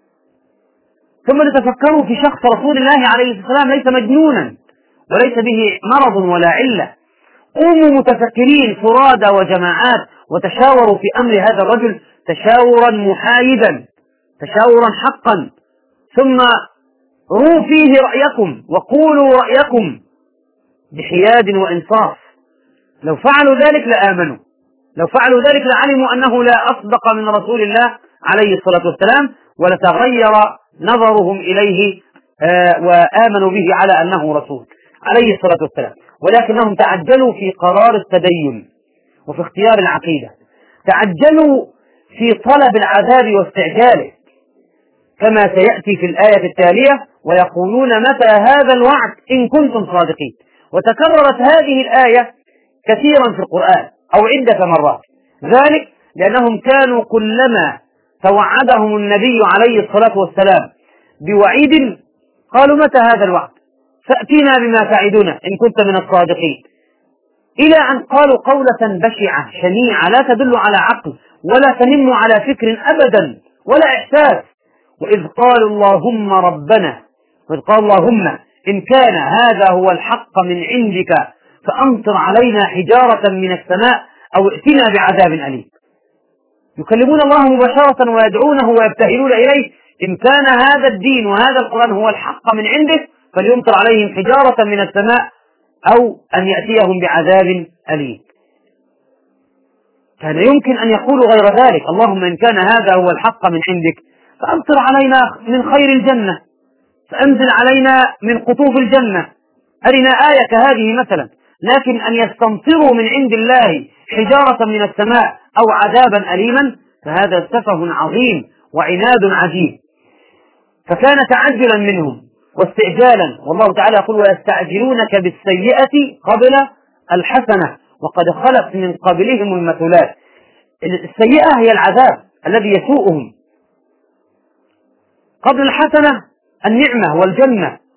ثم تتفكروا في شخص رسول الله عليه الصلاة والسلام ليس مجنونا وليس به مرض ولا علة. قوموا متفكرين فرادى وجماعات وتشاوروا في أمر هذا الرجل تشاورا محايدا، تشاورا حقا، ثم روا فيه رأيكم وقولوا رأيكم بحياد وإنصاف. لو فعلوا ذلك لآمنوا، لو فعلوا ذلك لعلموا أنه لا أصدق من رسول الله عليه الصلاة والسلام، ولتغير نظرهم إليه وآمنوا به على أنه رسول عليه الصلاة والسلام. ولكنهم تعجلوا في قرار التدين وفي اختيار العقيدة، تعجلوا في طلب العذاب واستعجاله، كما سيأتي في الآية التالية: ويقولون متى هذا الوعد إن كنتم صادقين. وتكررت هذه الآية كثيرا في القرآن أو عدة مرات، ذلك لأنهم كانوا كلما توعدهم النبي عليه الصلاة والسلام بوعيد قالوا: متى هذا الوعد؟ فأتينا بما تعدنا إن كنت من الصادقين، إلى أن قالوا قولة بشعة شنيعة لا تدل على عقل ولا تنم على فكر أبدا ولا إحساس. وإذ قالوا اللهم ربنا، وإذ قال اللهم إن كان هذا هو الحق من عندك فأمطر علينا حجارة من السماء أو ائتنا بعذاب أليم. يكلمون الله مباشرة ويدعونه ويبتهلون إليه: إن كان هذا الدين وهذا القرآن هو الحق من عنده فليمطر عليهم حجارة من السماء أو أن يأتيهم بعذاب أليم. كان يمكن أن يقولوا غير ذلك: اللهم إن كان هذا هو الحق من عندك فأمطر علينا من خير الجنة، فأنزل علينا من قطوف الجنة، أرنا آية كهذه مثلا. لكن أن يستمطروا من عند الله حجارة من السماء أو عذابا أليما فهذا سفه عظيم وعناد عجيب. فكان تعجلا منهم واستعجالا، والله تعالى يقول: ويستعجلونك بالسيئة قبل الحسنة وقد خلت من قبلهم المثلات. السيئة هي العذاب الذي يسوءهم، قبل الحسنة النعمة والجنة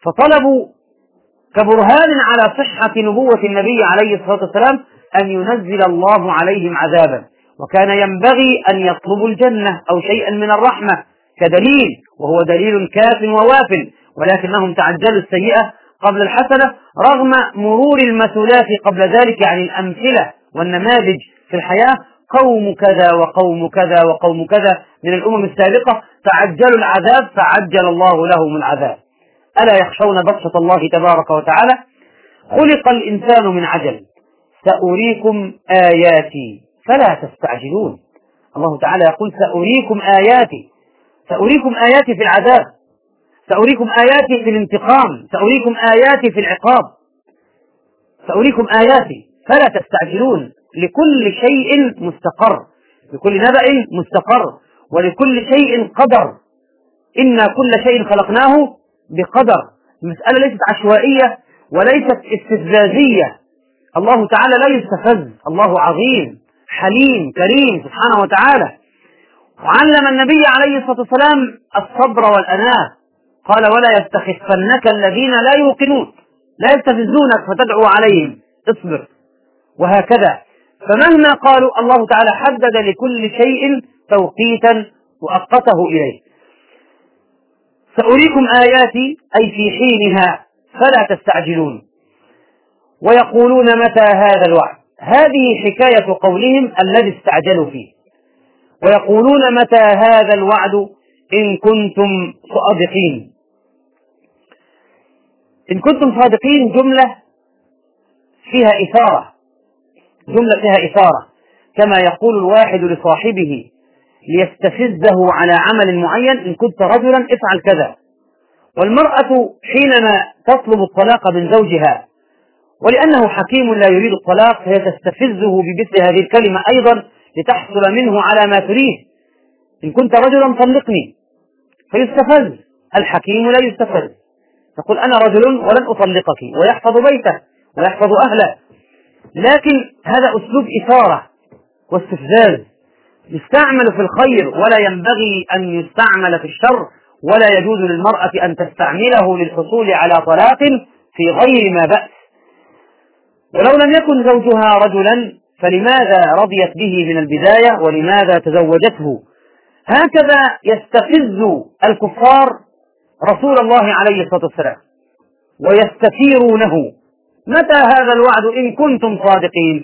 فطلبوا كبرهان على صحة نبوة النبي عليه الصلاة والسلام أن ينزل الله عليهم عذابا، وكان ينبغي أن يطلبوا الجنة أو شيئا من الرحمة كدليل، وهو دليل كاف وواف، ولكنهم تعجلوا السيئة قبل الحسنة رغم مرور المثلات قبل ذلك، يعني الأمثلة والنماذج في الحياة، قوم كذا وقوم كذا وقوم كذا من الأمم السابقة تعجلوا العذاب فعجل الله لهم العذاب. ألا يخشون بطشة الله تبارك وتعالى؟ خلق الإنسان من عجل، سأريكم آياتي فلا تستعجلون. الله تعالى يقول سأريكم آياتي، سأريكم آياتي في العذاب، سأريكم آياتي في الانتقام، سأريكم آياتي في العقاب، سأريكم آياتي فلا تستعجلون. لكل شيء مستقر، لكل نبأ مستقر، ولكل شيء قدر. إنا كل شيء خلقناه بقدر. المسألة ليست عشوائية وليست استفزازية. الله تعالى لا يستفز، الله عظيم حليم كريم سبحانه وتعالى. وعلم النبي عليه الصلاة والسلام الصبر والأناة، قال ولا يستخفنك الذين لا يوقنون، لا يستفزونك فتدعو عليهم، اصبر. وهكذا، فمهما قالوا الله تعالى حدد لكل شيء توقيتا وأقته إليه. سأريكم آياتي أي في حينها فلا تستعجلون. ويقولون متى هذا الوعد، هذه حكاية قولهم الذي استعجلوا فيه. ويقولون متى هذا الوعد إن كنتم صادقين. إن كنتم صادقين جملة فيها إثارة، جملة فيها إثارة، كما يقول الواحد لصاحبه ليستفزه على عمل معين: إن كنت رجلا افعل كذا. والمرأة حينما تطلب الطلاق من زوجها ولأنه حكيم لا يريد الطلاق فهي تستفزه بمثل هذه الكلمة أيضا لتحصل منه على ما تريد: إن كنت رجلا طلقني، فيستفز. الحكيم لا يستفز، يقول أنا رجل ولن أطلقك، ويحفظ بيته ويحفظ أهله. لكن هذا أسلوب إثارة واستفزاز يستعمل في الخير ولا ينبغي أن يستعمل في الشر، ولا يجوز للمرأة أن تستعمله للحصول على طلاق في غير ما بأس. ولو لم يكن زوجها رجلا فلماذا رضيت به من البداية ولماذا تزوجته؟ هكذا يستفز الكفار رسول الله عليه الصلاة والسلام ويستثيرونه: متى هذا الوعد إن كنتم صادقين؟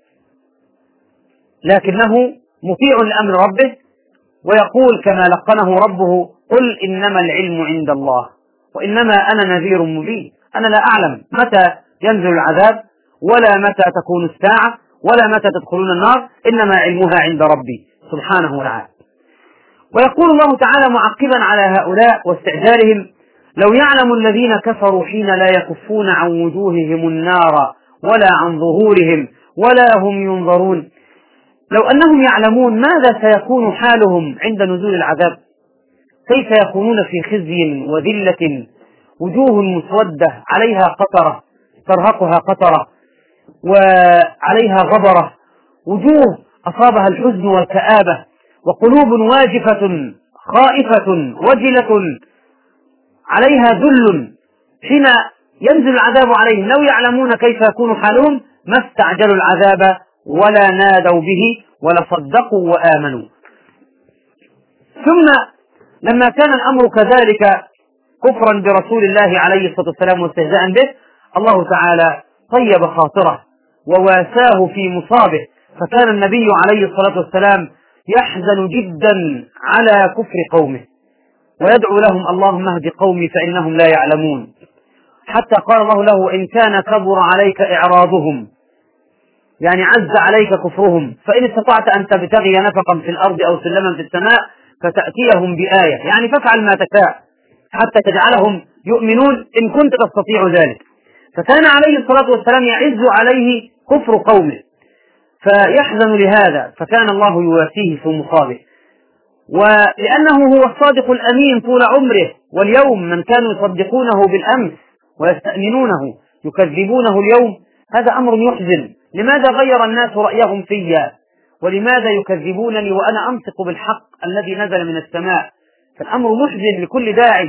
لكنه مطيع لأمر ربه ويقول كما لقنه ربه: قل إنما العلم عند الله وإنما أنا نذير مبين. أنا لا أعلم متى ينزل العذاب ولا متى تكون الساعة ولا متى تدخلون النار، إنما علمها عند ربي سبحانه وتعالى. ويقول الله تعالى معقبا على هؤلاء واستعجالهم: لو يعلم الذين كفروا حين لا يكفون عن وجوههم النار ولا عن ظهورهم ولا هم ينظرون. لو أنهم يعلمون ماذا سيكون حالهم عند نزول العذاب، كيف يكونون في خزي وذلة، وجوه مسودة عليها قطرة ترهقها قطرة وعليها غبرة، وجوه أصابها الحزن والكآبة، وقلوب واجفة خائفة وجلة عليها ذل حين ينزل العذاب عليهم. لو يعلمون كيف يكون حالهم ما استعجلوا العذاب ولا نادوا به ولا صدقوا وآمنوا. ثم لما كان الأمر كذلك كفرا برسول الله عليه الصلاة والسلام واستهزاء به، الله تعالى طيب خاطره وواساه في مصابه، فكان النبي عليه الصلاة والسلام يحزن جدا على كفر قومه ويدعو لهم: اللهم اهد قومي فإنهم لا يعلمون. حتى قال الله له: وإن كان كبر عليك إعراضهم، يعني عز عليك كفرهم، فإن استطعت أن تبتغي نفقا في الأرض أو سلما في السماء فتأتيهم بآية، يعني فافعل ما تشاء حتى تجعلهم يؤمنون إن كنت تستطيع ذلك. فكان عليه الصلاة والسلام يعز عليه كفر قومه فيحزن لهذا، فكان الله يواسيه في مصابه. ولأنه هو الصادق الأمين طول عمره، واليوم من كانوا يصدقونه بالأمس ويستأمنونه يكذبونه اليوم، هذا أمر يحزن. لماذا غير الناس رأيهم فيا؟ ولماذا يكذبونني وأنا أنطق بالحق الذي نزل من السماء؟ فالأمر محزن لكل داعي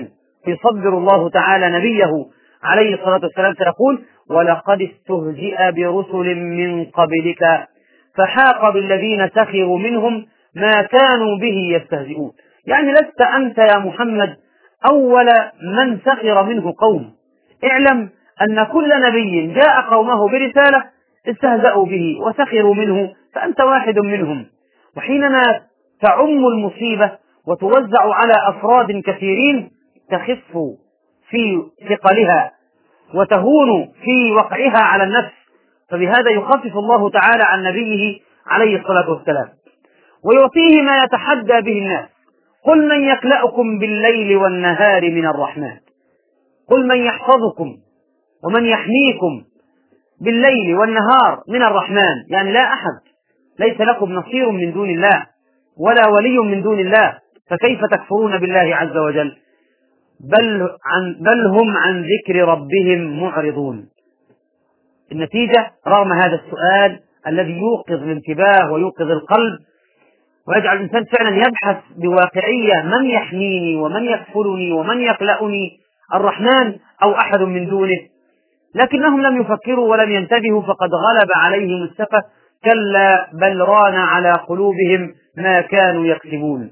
يصبر الله تعالى نبيه عليه الصلاة والسلام فيقول: ولقد استهزئ برسل من قبلك فحاق بالذين سخروا منهم ما كانوا به يستهزئون. يعني لست أنت يا محمد أول من سخر منه قوم، اعلم أن كل نبي جاء قومه برسالة استهزأوا به وسخروا منه، فأنت واحد منهم. وحينما تعم المصيبة وتوزع على أفراد كثيرين تخف في ثقلها وتهون في وقعها على النفس، فبهذا يخفف الله تعالى عن نبيه عليه الصلاة والسلام ويعطيه ما يتحدى به الناس: قل من يكلأكم بالليل والنهار من الرحمن. قل من يحفظكم ومن يحميكم بالليل والنهار من الرحمن، يعني لا أحد، ليس لكم نصير من دون الله ولا ولي من دون الله، فكيف تكفرون بالله عز وجل؟ بل هم عن ذكر ربهم معرضون. النتيجة رغم هذا السؤال الذي يوقظ الانتباه ويوقظ القلب ويجعل الإنسان فعلا يبحث بواقعية: من يحميني ومن يكفلني ومن يكلأني، الرحمن أو أحد من دونه؟ لكنهم لم يفكروا ولم ينتبهوا، فقد غلب عليهم السفه. كلا بل ران على قلوبهم ما كانوا يكسبون.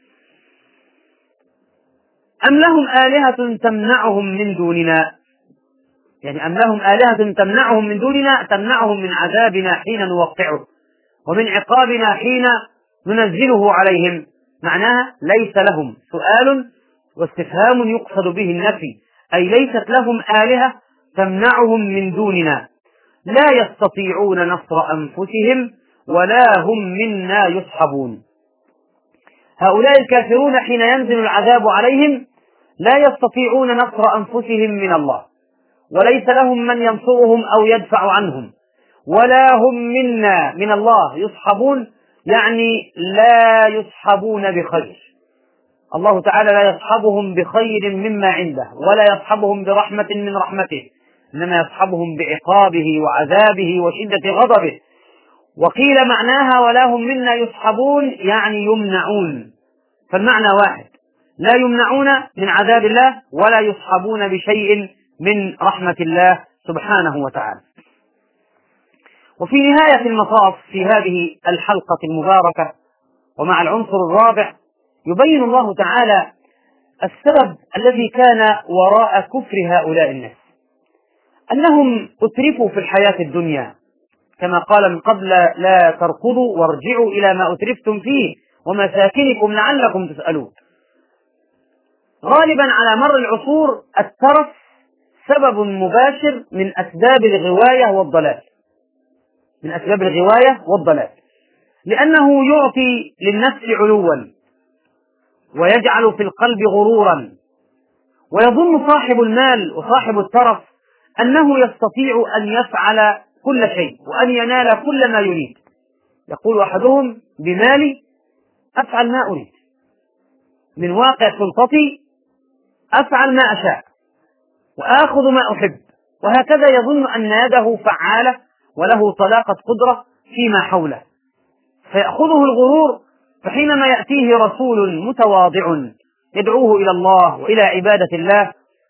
أم لهم آلهة تمنعهم من دوننا، يعني أم لهم آلهة تمنعهم من دوننا، تمنعهم من عذابنا حين نوقعه ومن عقابنا حين ننزله عليهم. معناها ليس لهم، سؤال واستفهام يقصد به النفي، أي ليست لهم آلهة تمنعهم من دوننا، لا يستطيعون نصر أنفسهم ولا هم منا يصحبون. هؤلاء الكافرون حين ينزل العذاب عليهم لا يستطيعون نصر أنفسهم من الله، وليس لهم من ينصرهم أو يدفع عنهم، ولا هم منا من الله يصحبون، يعني لا يصحبون بخير. الله تعالى لا يصحبهم بخير مما عنده ولا يصحبهم برحمة من رحمته، إنما يصحبهم بعقابه وعذابه وشدة غضبه. وقيل معناها ولا هم منا يصحبون يعني يمنعون، فالمعنى واحد: لا يمنعون من عذاب الله ولا يصحبون بشيء من رحمة الله سبحانه وتعالى. وفي نهاية المطاف في هذه الحلقة المباركة ومع العنصر الرابع يبين الله تعالى السبب الذي كان وراء كفر هؤلاء الناس، أنهم أترفوا في الحياة الدنيا كما قال من قبل: لا تركضوا وارجعوا إلى ما أترفتم فيه ومساكنكم لعلكم تسألون. غالبا على مر العصور الترف سبب مباشر من أسباب الغواية والضلال، لأنه يعطي للنفس علوا ويجعل في القلب غرورا، ويظن صاحب المال وصاحب الترف أنه يستطيع أن يفعل كل شيء وأن ينال كل ما يريد. يقول أحدهم: بمالي أفعل ما أريد، من واقع سلطتي أفعل ما أشاء وآخذ ما أحب، وهكذا يظن أن يده فعالة وله طلاقة قدرة فيما حوله، فيأخذه الغرور. فحينما يأتيه رسول متواضع يدعوه إلى الله وإلى عبادة الله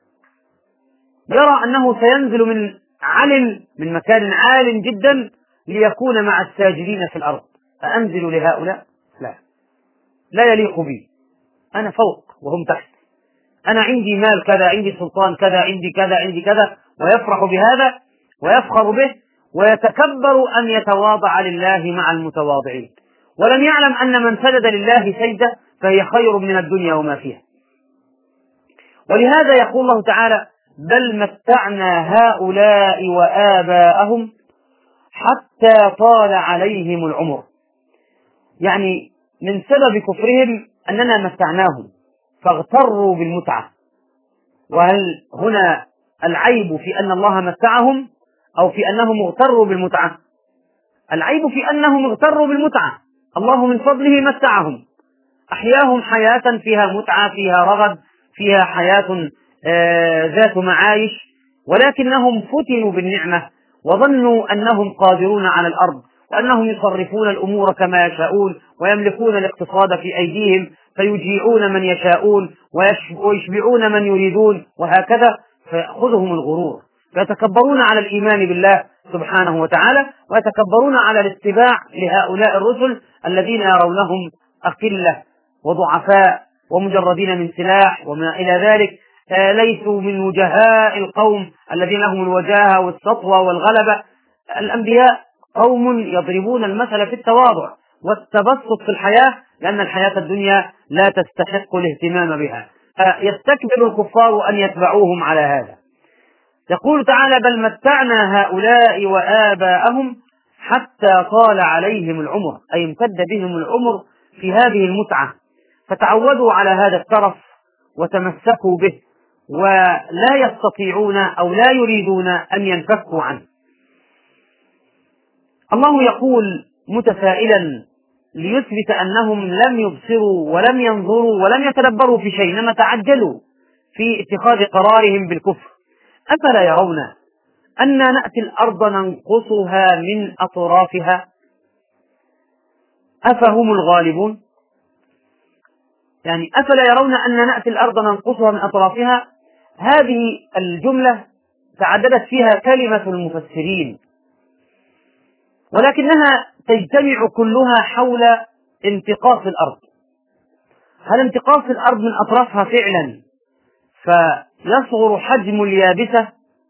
يرى أنه سينزل من مكان عال جدا ليكون مع الساجدين في الأرض، فأنزل لهؤلاء؟ لا يليق بي، أنا فوق وهم تحت، أنا عندي مال كذا، عندي سلطان كذا، عندي كذا، عندي كذا، ويفرح بهذا ويفخر به ويتكبر أن يتواضع لله مع المتواضعين، ولم يعلم أن من سجد لله سجدة فهي خير من الدنيا وما فيها. ولهذا يقول الله تعالى: بل متعنا هؤلاء وآباءهم حتى طال عليهم العمر. يعني من سبب كفرهم أننا متعناهم فاغتروا بالمتعة. وهل هنا العيب في أن الله متعهم أو في أنهم اغتروا بالمتعة؟ العيب في أنهم اغتروا بالمتعة. الله من فضله متعهم، أحياهم حياة فيها متعة، فيها رغد، فيها حياة ذات معايش، ولكنهم فتنوا بالنعمة وظنوا أنهم قادرون على الأرض وأنهم يصرفون الأمور كما يشاءون ويملكون الاقتصاد في أيديهم فيجيعون من يشاءون ويشبعون من يريدون وهكذا، فيأخذهم الغرور، فيتكبرون على الإيمان بالله سبحانه وتعالى، ويتكبرون على الاتباع لهؤلاء الرسل الذين يرونهم أقلة وضعفاء ومجردين من سلاح وما إلى ذلك، ليسوا من وجهاء القوم الذين لهم الوجاهة والسطوة والغلبة. الأنبياء قوم يضربون المثل في التواضع والتبسط في الحياة، لأن الحياة الدنيا لا تستحق الاهتمام بها، يستكبر الكفار أن يتبعوهم على هذا. يقول تعالى: بل متعنا هؤلاء وآباءهم حتى طال عليهم العمر، أي امتد بهم العمر في هذه المتعة، فتعودوا على هذا الترف وتمسكوا به، ولا يستطيعون أو لا يريدون أن ينفكوا عنه. الله يقول متسائلا ليثبت أنهم لم يبصروا ولم ينظروا ولم يتدبروا في شيء، إنما تعجلوا في اتخاذ قرارهم بالكفر: أفلا يرون أنا نأتي الأرض ننقصها من أطرافها أفهم الغالبون؟ يعني أفلا يرون أن نأتي الأرض ننقصها من أطرافها، هذه الجملة تعددت فيها كلمة المفسرين، ولكنها تجتمع كلها حول انتقاص الأرض. هل انتقاص الأرض من أطرافها فعلا فيصغر حجم اليابسة؟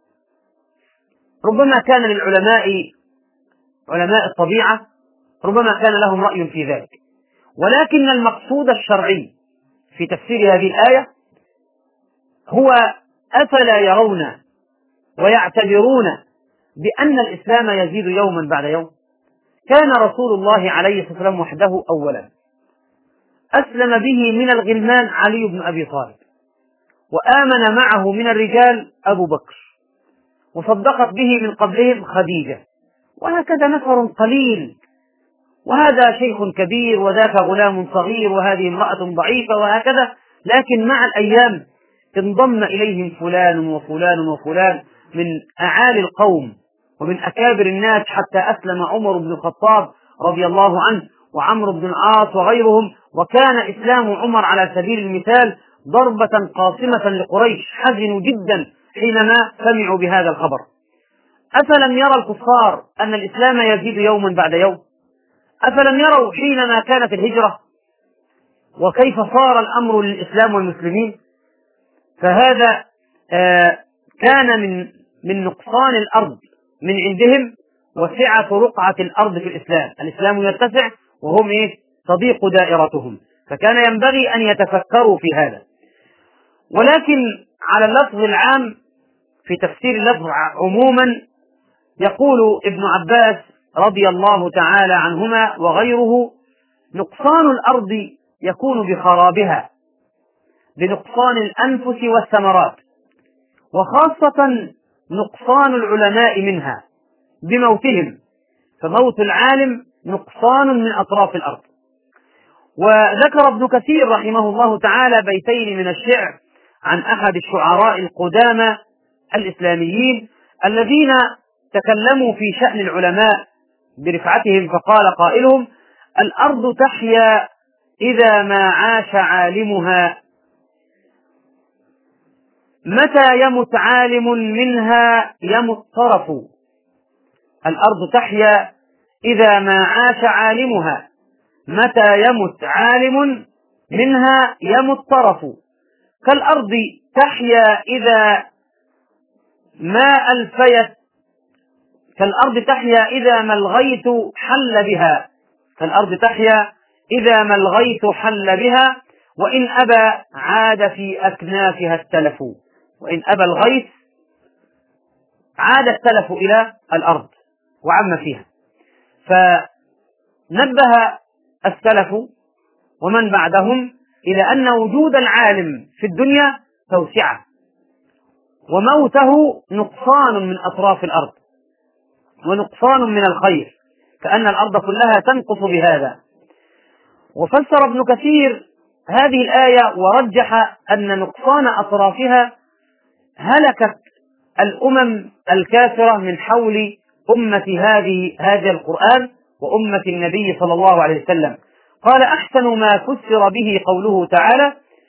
ربما كان للعلماء، علماء الطبيعة، ربما كان لهم رأي في ذلك، ولكن المقصود الشرعي في تفسير هذه الآية هو: أفلا يرون ويعتبرون بأن الإسلام يزيد يوما بعد يوم؟ كان رسول الله عليه الصلاة والسلام وحده أولا، أسلم به من الغلمان علي بن أبي طالب، وآمن معه من الرجال أبو بكر، وصدقت به من قبلهم خديجة، وهكذا نفر قليل، وهذا شيخ كبير وذاك غلام صغير وهذه امرأة ضعيفة وهكذا. لكن مع الأيام انضم إليهم فلان وفلان وفلان من أعالي القوم ومن أكابر الناس، حتى أسلم عمر بن الخطاب رضي الله عنه وعمرو بن العاص وغيرهم، وكان إسلام عمر على سبيل المثال ضربة قاصمة لقريش، حزنوا جدا حينما سمعوا بهذا الخبر. أفلم يرى الكفار أن الإسلام يزيد يوما بعد يوم؟ أفلم يروا حينما كانت الهجرة وكيف صار الأمر للإسلام والمسلمين؟ فهذا كان من نقصان الأرض من عندهم وسعة رقعة الأرض في الإسلام. الإسلام يتسع وهم تضيق دائرتهم، فكان ينبغي أن يتفكروا في هذا. ولكن على اللفظ العام في تفسير اللفظ عموما يقول ابن عباس رضي الله تعالى عنهما وغيره: نقصان الأرض يكون بخرابها، بنقصان الأنفس والثمرات، وخاصة نقصان العلماء منها بموتهم، فموت العالم نقصان من أطراف الأرض. وذكر ابن كثير رحمه الله تعالى بيتين من الشعر عن أحد الشعراء القدامى الإسلاميين الذين تكلموا في شأن العلماء برفعتهم، فقال قائلهم: الأرض تحيا إذا ما عاش عالمها، متى يمت عالم منها يمت طرف. الأرض تحيا إذا ما عاش عالمها، متى يمت عالم منها يمت طرف. كالأرض تحيا إذا ما ألفيت، كالأرض تحيا إذا ما الغيث حل بها، كالأرض تحيا إذا ما الغيث حل بها، وإن أبى عاد في أكنافها التلف. وإن أبى الغيث عاد التلف إلى الأرض وعم فيها. فنبه السلف ومن بعدهم إلى أن وجود العالم في الدنيا توسعة، وموته نقصان من أطراف الأرض ونقصان من الخير، كأن الأرض كلها تنقص بهذا. وفسر ابن كثير هذه الآية ورجح أن نقصان أطرافها هلكت الأمم الكافرة من حول أمة هذا القرآن وأمة النبي صلى الله عليه وسلم. قال: أحسن ما فسر به قوله تعالى: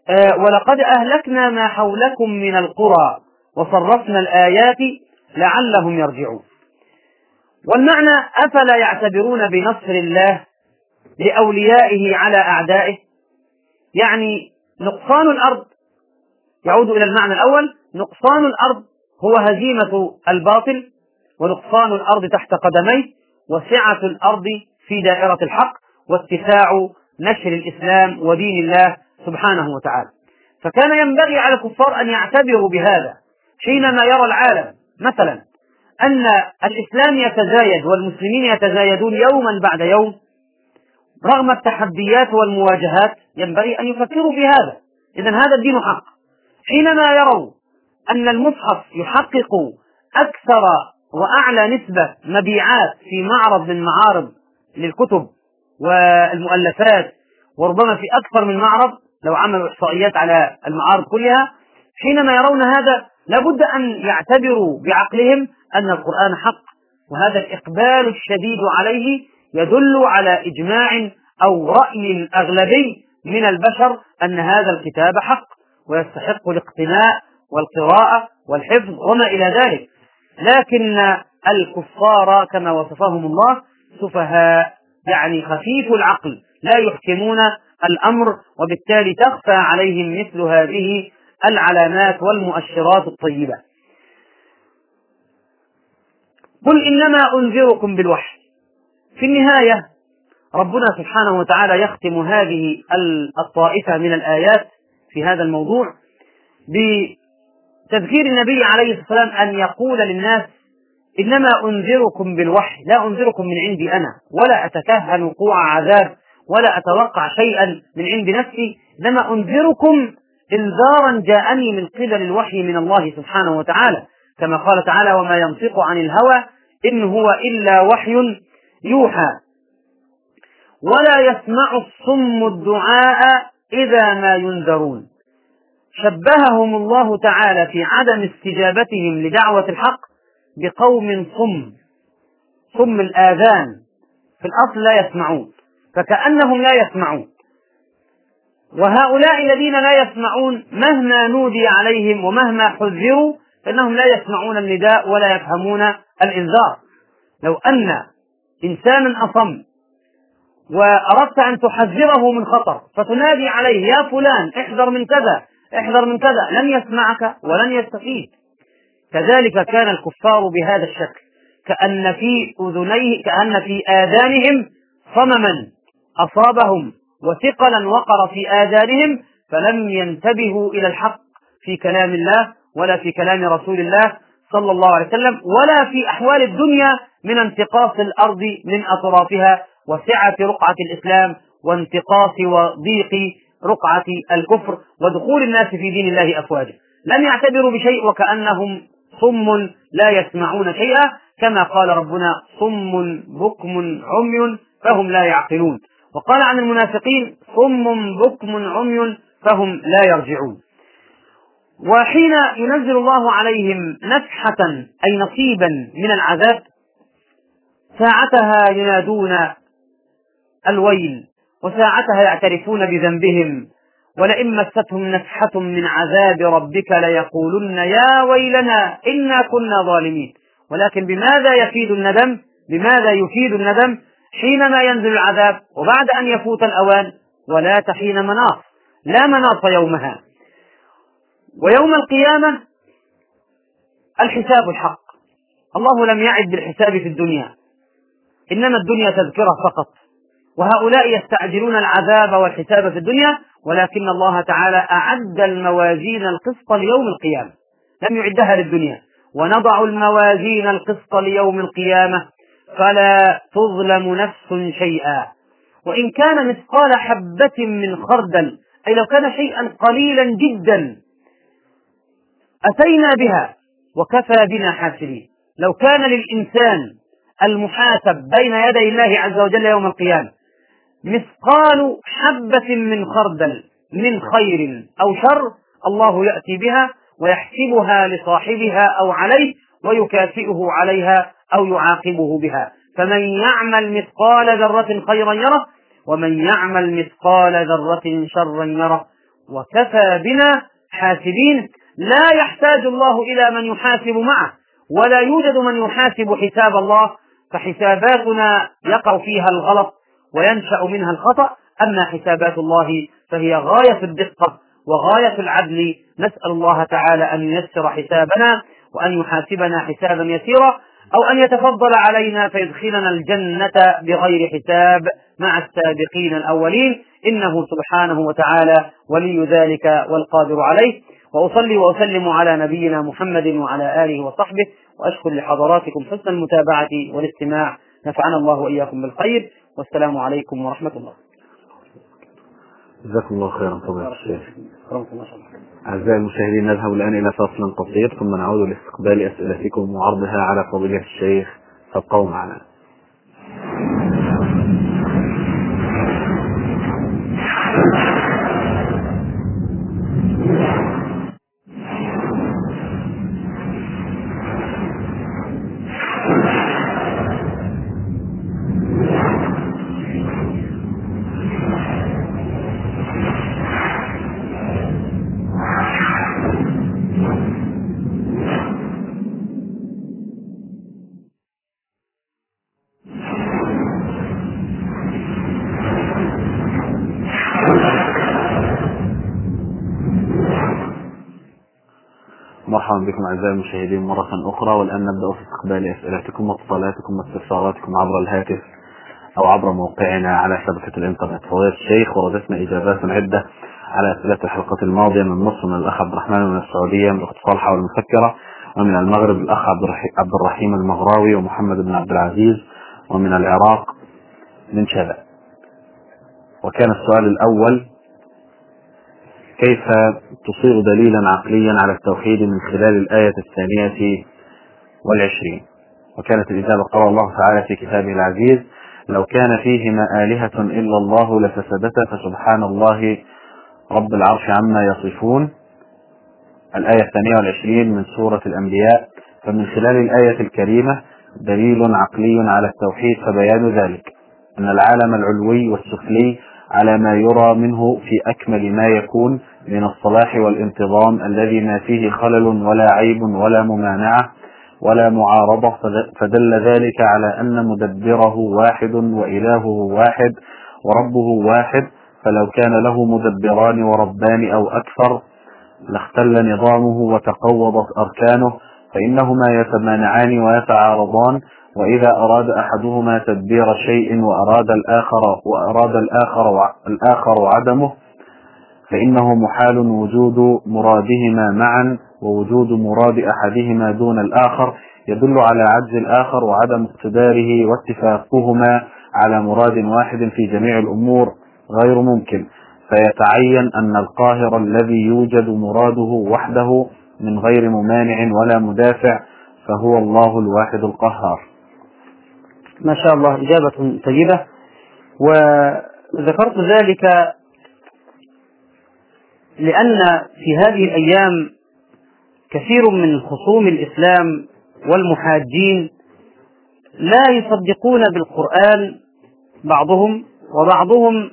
ولقد أهلكنا ما حولكم من القرى وصرفنا الآيات لعلهم يرجعون. والمعنى أفلا يعتبرون بنصر الله لأوليائه على أعدائه؟ يعني نقصان الأرض يعود إلى المعنى الأول، نقصان الأرض هو هزيمة الباطل، ونقصان الأرض تحت قدميه، وسعة الأرض في دائرة الحق، واتساع نشر الإسلام ودين الله سبحانه وتعالى. فكان ينبغي على الكفار أن يعتبروا بهذا حينما يرى العالم مثلا أن الإسلام يتزايد والمسلمين يتزايدون يوما بعد يوم رغم التحديات والمواجهات، ينبغي أن يفكروا في هذا. إذن هذا الدين حق. حينما يروا أن المصحف يحقق أكثر وأعلى نسبة مبيعات في معرض من معارض للكتب والمؤلفات، وربما في أكثر من معرض لو عملوا إحصائيات على المعارض كلها، حينما يرون هذا لابد أن يعتبروا بعقلهم أن القرآن حق، وهذا الإقبال الشديد عليه يدل على إجماع أو رأي أغلبي من البشر أن هذا الكتاب حق ويستحق الاقتناء والقراءة والحفظ وما إلى ذلك. لكن الكفار كما وصفهم الله سفهاء، يعني خفيف العقل، لا يحكمون الأمر، وبالتالي تخفى عليهم مثل هذه العلامات والمؤشرات الطيبة. قل إنما أنذركم بالوحي. في النهاية ربنا سبحانه وتعالى يختم هذه الطائفة من الآيات في هذا الموضوع بتذكير النبي عليه الصلاة والسلام أن يقول للناس إنما أنذركم بالوحي، لا أنذركم من عندي أنا، ولا أتكهن وقوع عذاب ولا أتوقع شيئا من عند نفسي، إنما أنذركم إنذارا جاءني من قبل الوحي من الله سبحانه وتعالى، كما قال تعالى وما ينطق عن الهوى إن هو إلا وحي يوحى. ولا يسمع الصم الدعاء إذا ما ينذرون. شبههم الله تعالى في عدم استجابتهم لدعوة الحق بقوم صم الآذان، في الأصل لا يسمعون، فكأنهم لا يسمعون. وهؤلاء الذين لا يسمعون مهما نودي عليهم ومهما حذروا فإنهم لا يسمعون النداء ولا يفهمون الإنذار. لو أن إنسانا أصم وأردت أن تحذره من خطر فتنادي عليه يا فلان احذر من كذا احذر من كذا، لن يسمعك ولن يستفيد. كذلك كان الكفار بهذا الشكل، كأن في آذانهم صمما أصابهم وثقلا وقر في آذانهم، فلم ينتبهوا إلى الحق في كلام الله ولا في كلام رسول الله صلى الله عليه وسلم، ولا في أحوال الدنيا من انتقاص الأرض من أطرافها وسعة رقعة الإسلام وانتقاص وضيق رقعة الكفر ودخول الناس في دين الله أفواجا. لم يعتبروا بشيء وكأنهم صم لا يسمعون شيئا، كما قال ربنا صم بكم عمي فهم لا يعقلون. وقال عن المنافقين صم بكم عمي فهم لا يرجعون. وحين ينزل الله عليهم نفحة أي نصيبا من العذاب ساعتها ينادون الويل، وساعتها يعترفون بذنبهم، ولئن مستهم نفحة من عذاب ربك ليقولن يا ويلنا إنا كنا ظالمين. ولكن بماذا يفيد الندم؟ بماذا يفيد الندم حينما ينزل العذاب وبعد أن يفوت الأوان؟ ولا تحين مناص، لا مناص يومها. ويوم القيامة الحساب الحق. الله لم يعد بالحساب في الدنيا، إنما الدنيا تذكرة فقط، وهؤلاء يستعجلون العذاب والحساب في الدنيا، ولكن الله تعالى أعد الموازين القسط ليوم القيامة، لم يعدها للدنيا. ونضع الموازين القسط ليوم القيامة فلا تظلم نفس شيئا وإن كان مثقال حبة من خردل، أي لو كان شيئا قليلا جدا أتينا بها وكفى بنا حاسبين. لو كان للإنسان المحاسب بين يدي الله عز وجل يوم القيامة مثقال حبة من خردل من خير أو شر، الله يأتي بها ويحسبها لصاحبها أو عليه ويكافئه عليها أو يعاقبه بها. فمن يعمل مثقال ذرة خيرا يره ومن يعمل مثقال ذرة شرا يره وكفى بنا حاسبين. لا يحتاج الله إلى من يحاسب معه، ولا يوجد من يحاسب حساب الله، فحساباتنا يقع فيها الغلط وينشأ منها الخطأ. أما حسابات الله فهي غاية الدقة وغاية العدل. نسأل الله تعالى أن ييسر حسابنا وأن يحاسبنا حسابا يسيرا، أو أن يتفضل علينا فيدخلنا الجنة بغير حساب مع السابقين الأولين، إنه سبحانه وتعالى ولي ذلك والقادر عليه. وأصلي وأسلم على نبينا محمد وعلى آله وصحبه، وأشكر لحضراتكم حسن المتابعة والاستماع. نفعنا الله وإياكم بالخير، والسلام عليكم ورحمة الله. جزاكم الله خيرا فضيلة الشيخ. أعزائي المشاهدين، نذهب الآن إلى فاصل قصير ثم نعود لاستقبال أسئلتكم وعرضها على فضيلة الشيخ، فابقوا معنا. مرحبا بكم أعزائي المشاهدين مرة أخرى، والآن نبدأ في استقبال أسئلتكم واتصالاتكم واستفساراتكم عبر الهاتف أو عبر موقعنا على شبكة الإنترنت. فضيلة الشيخ، وردتنا إجابات عدة على أسئلة الحلقة الماضية من مصر من الأخ عبد الرحمن، ومن السعودية من الأخت صالحة والمفكرة، ومن المغرب الأخ عبد الرحيم المغراوي ومحمد بن عبد العزيز، ومن العراق من شذا. وكان السؤال الأول: كيف تصيغ دليلا عقليا على التوحيد من خلال الآية 22؟ وكانت الإجابة: قال الله تعالى في كتابه العزيز: لو كان فيهما آلهة إلا الله لفسدتا فسبحان الله رب العرش عما يصفون. الآية 22 من سورة الأنبياء. فمن خلال الآية الكريمة دليل عقلي على التوحيد، فبيان ذلك أن العالم العلوي والسفلي على ما يرى منه في أكمل ما يكون من الصلاح والانتظام الذي ما فيه خلل ولا عيب ولا ممانعة ولا معارضة، فدل ذلك على أن مدبره واحد وإلهه واحد وربه واحد. فلو كان له مدبران وربان أو أكثر لاختل نظامه وتقوضت أركانه، فإنهما يتمانعان ويتعارضان. وإذا أراد أحدهما تدبير شيء وأراد الآخر عدمه، فإنه محال وجود مرادهما معا، ووجود مراد أحدهما دون الآخر يدل على عجز الآخر وعدم اقتداره، واتفاقهما على مراد واحد في جميع الأمور غير ممكن. فيتعين أن القاهر الذي يوجد مراده وحده من غير ممانع ولا مدافع فهو الله الواحد القهار. ما شاء الله، إجابة طيبة. وذكرت ذلك لأن في هذه الأيام كثير من خصوم الإسلام والمحاجين لا يصدقون بالقرآن بعضهم، وبعضهم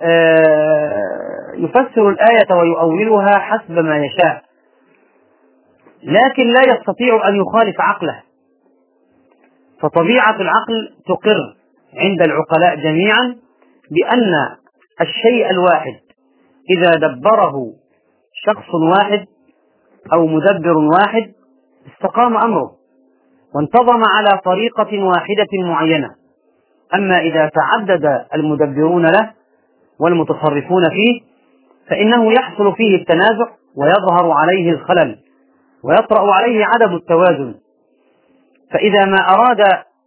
يفسر الآية ويؤولها حسب ما يشاء، لكن لا يستطيع أن يخالف عقله. فطبيعة العقل تقر عند العقلاء جميعا بأن الشيء الواحد إذا دبره شخص واحد أو مدبر واحد استقام أمره وانتظم على طريقة واحدة معينة. أما إذا تعدد المدبرون له والمتصرفون فيه فإنه يحصل فيه التنازع ويظهر عليه الخلل ويطرأ عليه عدم التوازن. فإذا ما أراد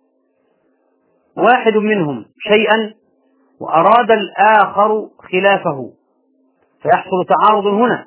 واحد منهم شيئا وأراد الآخر خلافه فيحصل تعارض هنا.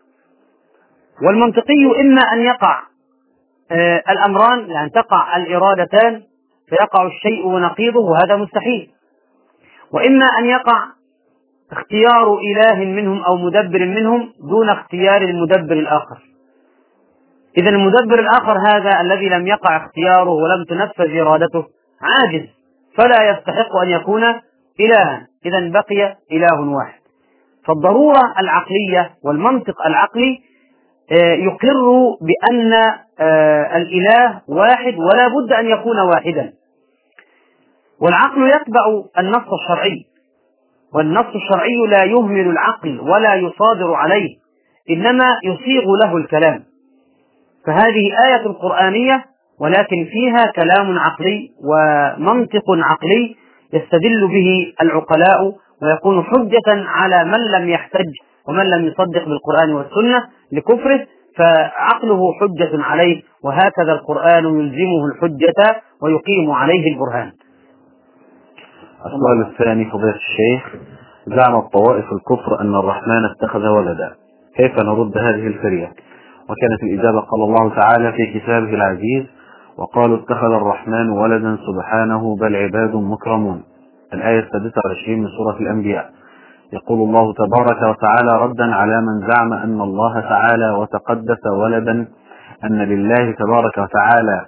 والمنطقي إما أن يقع الأمران، يعني تقع الإرادتان فيقع الشيء ونقيضه، وهذا مستحيل، وإما أن يقع اختيار إله منهم أو مدبر منهم دون اختيار المدبر الآخر. إذا المدبر الآخر هذا الذي لم يقع اختياره ولم تنفذ إرادته عاجز، فلا يستحق أن يكون إلها، إذا بقي إله واحد. فالضرورة العقلية والمنطق العقلي يقر بأن الإله واحد ولا بد أن يكون واحدا، والعقل يتبع النص الشرعي، والنص الشرعي لا يهمل العقل ولا يصادر عليه، إنما يصيغ له الكلام. فهذه آية قرآنية ولكن فيها كلام عقلي ومنطق عقلي يستدل به العقلاء، ويكون حجة على من لم يحتج ومن لم يصدق بالقرآن والسنة لكفره، فعقله حجة عليه، وهكذا القرآن يلزمه الحجة ويقيم عليه البرهان. السؤال الثاني فضيلة الشيخ: زعمت طوائف الكفر أن الرحمن اتخذ ولدا، كيف نرد هذه الفرية؟ وكانت الإجابة: قال الله تعالى في كتابه العزيز: وقالوا اتخذ الرحمن ولدا سبحانه بل عباد مكرمون، الآية 26 من سورة الأنبياء. يقول الله تبارك وتعالى ردا على من زعم أن الله تعالى وتقدس ولدا، أن لله تبارك وتعالى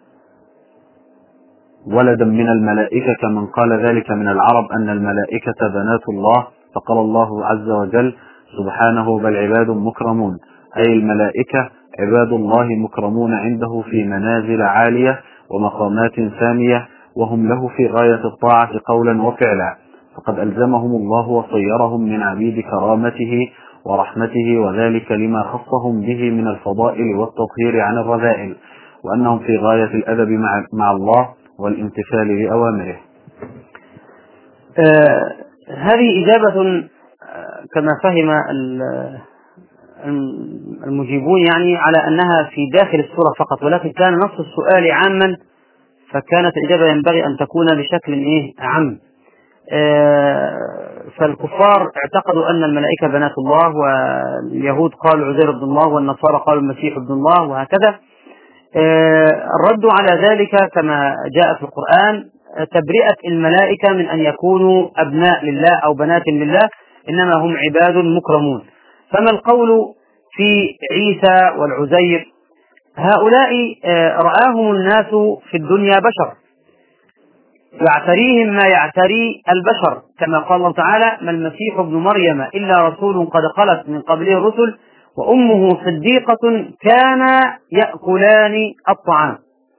ولدا من الملائكة، كمن قال ذلك من العرب أن الملائكة بنات الله، فقال الله عز وجل سبحانه بل عباد مكرمون، أي الملائكة عباد الله مكرمون عنده في منازل عالية ومقامات سامية، وهم له في غاية الطاعة قولا وفعلا، فقد ألزمهم الله وصيرهم من عبيد كرامته ورحمته، وذلك لما خصهم به من الفضائل والتطهير عن الرذائل، وأنهم في غاية الأدب مع الله والامتثال لأوامره. هذه إجابة كما فهم المجيبون يعني على أنها في داخل السورة فقط، ولكن كان نص السؤال عاما، فكانت الإجابة ينبغي أن تكون بشكل عام. فالكفار اعتقدوا أن الملائكة بنات الله، واليهود قالوا عزير ابن الله، والنصارى قالوا المسيح ابن الله، وهكذا. الرد على ذلك كما جاء في القرآن تبرئة الملائكة من أن يكونوا أبناء لله أو بنات لله، إنما هم عباد مكرمون. فما القول في عيسى والعزير؟ هؤلاء رآهم الناس في الدنيا بشر، يعتريهم ما يعتري البشر، كما قال الله تعالى: ما المسيح ابن مريم إلا رسول قد خلت من قبله الرسل وأمه صديقة كانا يأكلان الطعام.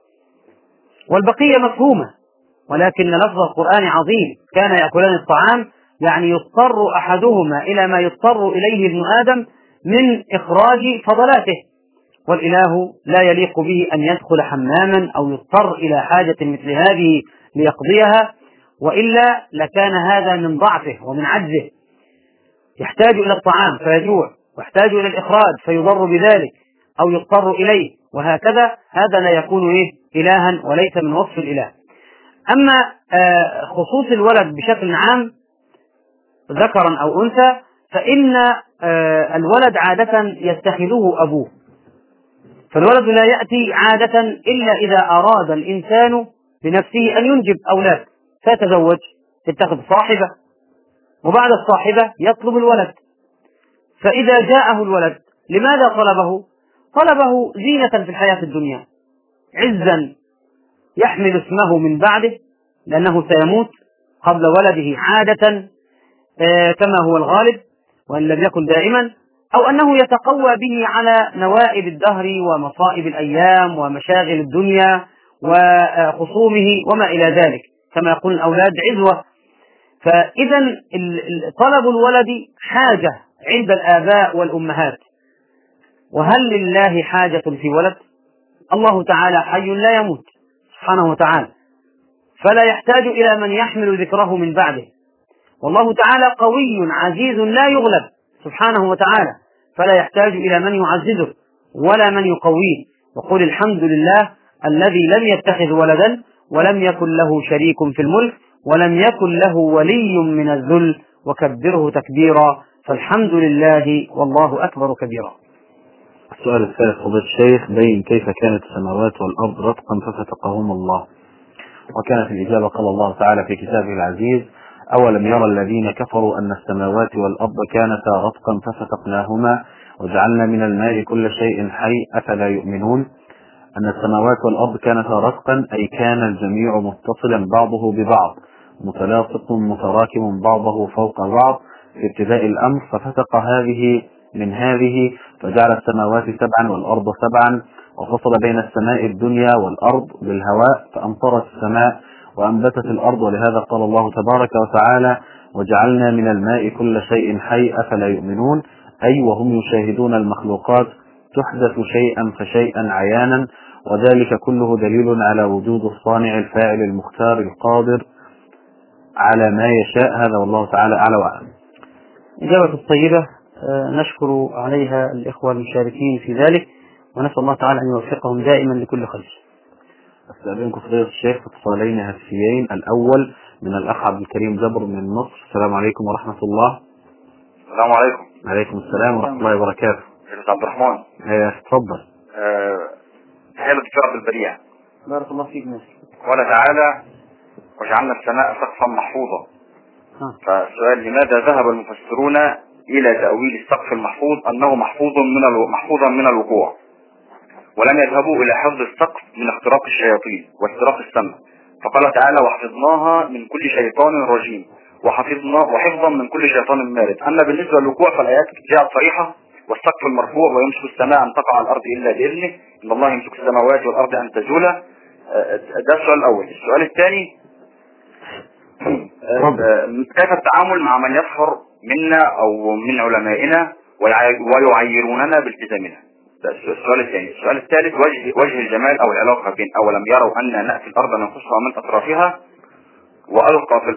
والبقية مفهومة، ولكن لفظ القرآن عظيم، كان يأكلان الطعام، يعني يضطر أحدهما إلى ما يضطر إليه ابن آدم من إخراج فضلاته، والإله لا يليق به أن يدخل حماما أو يضطر إلى حاجة مثل هذه ليقضيها، وإلا لكان هذا من ضعفه ومن عجزه، يحتاج إلى الطعام فيجوع، ويحتاج إلى الإخراج فيضر بذلك أو يضطر إليه، وهكذا. هذا لا يكون إلها وليس من وصف الإله. أما خصوص الولد بشكل عام ذكرا أو أنثى، فإن الولد عادة يتخذه أبوه، فالولد لا يأتي عادة إلا إذا أراد الإنسان بنفسه أن ينجب أولاد، فيتزوج، يتخذ صاحبة، وبعد الصاحبة يطلب الولد. فإذا جاءه الولد لماذا طلبه؟ طلبه زينة في الحياة الدنيا، عزا يحمل اسمه من بعده، لأنه سيموت قبل ولده عادة كما هو الغالب وإن لم يكن دائما، أو أنه يتقوى به على نوائب الدهر ومصائب الأيام ومشاغل الدنيا وخصومه وما إلى ذلك، كما يقول الأولاد عزوة. فإذا طلب الولد حاجة عند الآباء والأمهات. وهل لله حاجة في ولد؟ الله تعالى حي لا يموت سبحانه وتعالى، فلا يحتاج إلى من يحمل ذكره من بعده، والله تعالى قوي عزيز لا يغلب سبحانه وتعالى، فلا يحتاج إلى من يعززه ولا من يقويه. وقل الحمد لله الذي لم يتخذ ولدا ولم يكن له شريك في الملك ولم يكن له ولي من الذل وكبره تكبيرا، فالحمد لله والله أكبر كبيرا. السؤال الثالث فضيلة الشيخ: بين كيف كانت السماوات والأرض رتقا ففتقهما الله. وكانت الإجابة: قال الله تعالى في كتابه العزيز: أولم يرى الذين كفروا أن السماوات والأرض كانتا رتقا ففتقناهما وجعلنا من الماء كل شيء حي أفلا يؤمنون. أن السماوات والأرض كانتا رتقا أي كان الجميع متصلا بعضه ببعض، متلاصق متراكم بعضه فوق بعض، في ابتداء الأمر، ففتق هذه من هذه، فجعل السماوات سبعا والأرض سبعا، وفصل بين السماء الدنيا والأرض بالهواء فأمطرت السماء وأنبتت الأرض. ولهذا قال الله تبارك وتعالى: وجعلنا من الماء كل شيء حي أفلا يؤمنون، أي وهم يشاهدون المخلوقات تحدث شيئا فشيئا عيانا، وذلك كله دليل على وجود الصانع الفاعل المختار القادر على ما يشاء. هذا والله تعالى أعلى وأعلم. إجابة الطيبة نشكر عليها الإخوة المشاركين في ذلك، ونسأل الله تعالى أن يوفقهم دائما لكل خير. أستأذنكم فضيلة الشيخ اتصالين هاتفيين. الأول من الأخ عبد الكريم جبر من مصر. السلام عليكم ورحمة الله. السلام عليكم. عليكم السلام ورحمة الله وبركاته. شيخ عبد الرحمن. تفضل. تحية الدكتور عبد البديع. بارك الله فيك. ماشي. قال تعالى: وجعلنا السماء سقفا محفوظا. فالسؤال: لماذا ذهب المفسرون إلى تأويل السقف المحفوظ أنه محفوظا من الوقوع، ولم يذهبوا إلى حفظ السقف من اختراق الشياطين واختراق السماء؟ فقال تعالى: وحفظناها من كل شيطان رجيم وحفظا من كل شيطان مارد. أما بالنسبة للوقوع فالآيات جاءت صريحة: والسقف المرفوع ويمسك السماء أن تقع على الأرض إلا بإذنه، إن الله يمسك السماوات والأرض أن تزولا. ده السؤال الأول. السؤال الثاني: كيف التعامل مع من يسخر منا أو من علمائنا ويعيروننا بالتزامنا؟ ده السؤال الثاني. السؤال الثالث: وجه الجمال أو العلاقة بين أولم يروا أن نأتي الأرض ننقصها من أطرافها وألقى في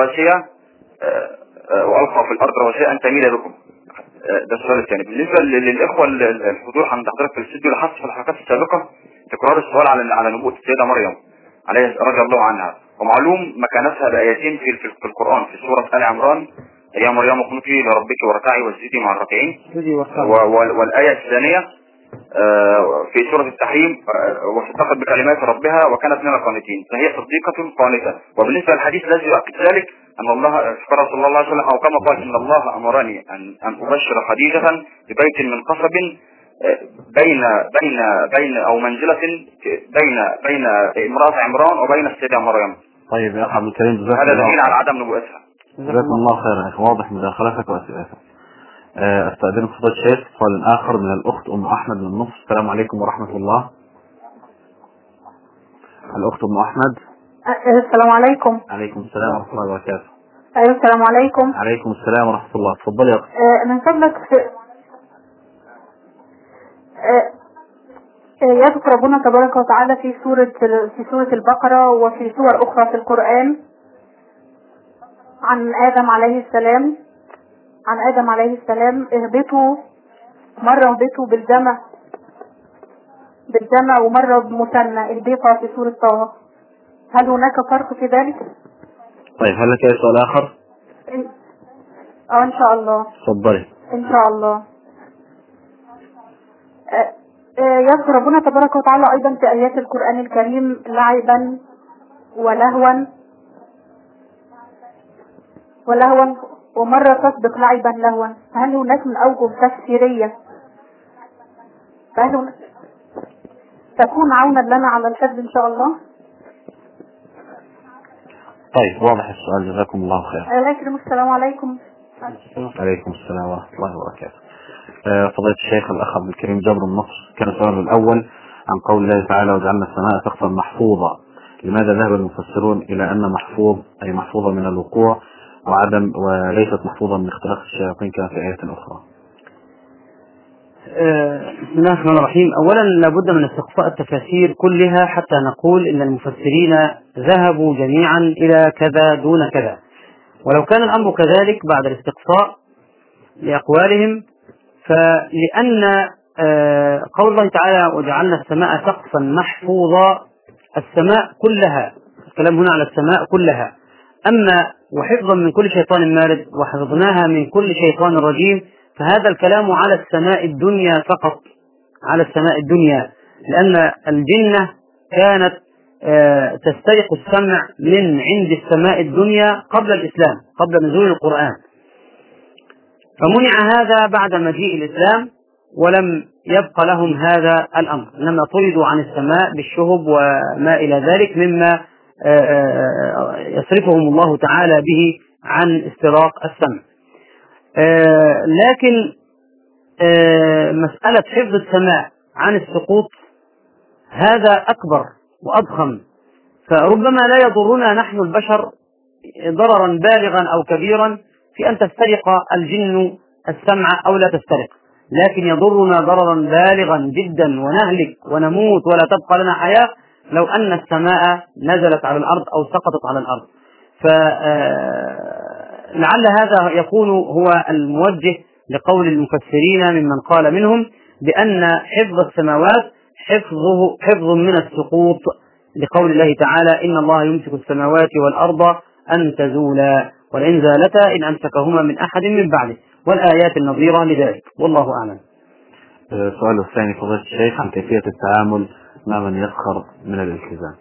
الأرض رواسي أن تميل بكم. ده السؤال الثاني. بالنسبة للإخوة الحضور عند حضرتك في الاستوديو، لاحظت في الحلقات السابقة تكرار السؤال على نبوة السيدة مريم رضي الله عنها، ومعلوم مكانتها بآيتين في القرآن في سورة آل عمران: يا مريم اقنتي لربك واركعي واسجدي مع الراكعين. والآية الثانية في سورة التحريم: وصدقت بكلمات ربها وكانت من القانتين. فهي صديقة قانتة. وبالنسبة للحديث الذي يؤكد ذلك أن الله قال صلى الله عليه وسلم، أو كما قال: إن الله أمرني أن أبشر خديجة ببيت من قصب بين أو منزلة بين امرأة عمران وبين السيدة مريم. طيب يا أخي عبد الكريم، جزاك هذا الله دليل على عدم نبوتها. جزاكم الله خيرا. واضح مداخلتك وأسئلتك. أستأذنك فضيلة الشيخ سؤال آخر من الأخت أم أحمد من مصر. السلام عليكم ورحمة الله. الأخت أم أحمد. السلام عليكم. عليكم السلام ورحمة الله وبركاته. أيوة السلام عليكم. عليكم السلام ورحمة الله. تفضلي يا أخت. من فضلك يذكر ربنا تبارك وتعالى في سورة البقرة وفي سور أخرى في القرآن عن آدم عليه السلام اهبطوا، مرة اهبطوا بالجمع ومرة بمثنى اهبطوا في سورة طه. هل هناك فرق في ذلك؟ طيب هل لك أي سؤال آخر؟ إن شاء الله. تفضلي. إن شاء الله. يذكر ربنا تبارك وتعالى أيضا في آيات القرآن الكريم لعبا ولهوا ومرة تسبق لعبا لهوا. هل هناك من أوجه تفسيرية تكون عونا لنا على الحفظ إن شاء الله؟ طيب واضح السؤال. جزاكم الله خير. السلام عليكم. عليكم السلام ورحمة الله وبركاته. فضيلة الشيخ الأخ عبد الكريم جبر النصر، كان السؤال الأول عن قول الله تعالى: وجعلنا السماء سقفا محفوظا. لماذا ذهب المفسرون إلى أن محفوظ أي محفوظة من الوقوع وليست محفوظة من اختراق الشياطين كما في آيات أخرى؟ بسم الله الرحمن الرحيم. أولا لابد من استقصاء التفاسير كلها حتى نقول إن المفسرين ذهبوا جميعا إلى كذا دون كذا، ولو كان الأمر كذلك بعد الاستقصاء لأقوالهم، فلأن قول الله تعالى: وجعلنا السماء سقفا محفوظا، السماء كلها، الكلام هنا على السماء كلها. أما وحفظا من كل شيطان مارد وحفظناها من كل شيطان رجيم، فهذا الكلام على السماء الدنيا فقط، على السماء الدنيا، لأن الجنة كانت تسترق السمع من عند السماء الدنيا قبل الإسلام، قبل نزول القرآن، فمنع هذا بعد مجيء الإسلام ولم يبقى لهم هذا الأمر، إنما طردوا عن السماء بالشهب وما إلى ذلك مما يصرفهم الله تعالى به عن استراق السمع. لكن مسألة حفظ السماء عن السقوط هذا أكبر وأضخم، فربما لا يضرنا نحن البشر ضررا بالغا أو كبيرا في أن تسترق الجن السمع أو لا تسترق، لكن يضرنا ضررا بالغا جدا ونهلك ونموت ولا تبقى لنا حياة لو أن السماء نزلت على الأرض أو سقطت على الأرض. فلعل هذا يكون هو الموجه لقول المفسرين ممن قال منهم بأن حفظ السماوات حفظ من السقوط، لقول الله تعالى إن الله يمسك السماوات والأرض أن تزولا ولئن زالتا إن أمسكهما من أحد من بعده، والآيات النظيرة لذلك، والله أعلم. السؤال الثاني فضيلة الشيخ عن كيفية التعامل مع من يسخر من الالتزام.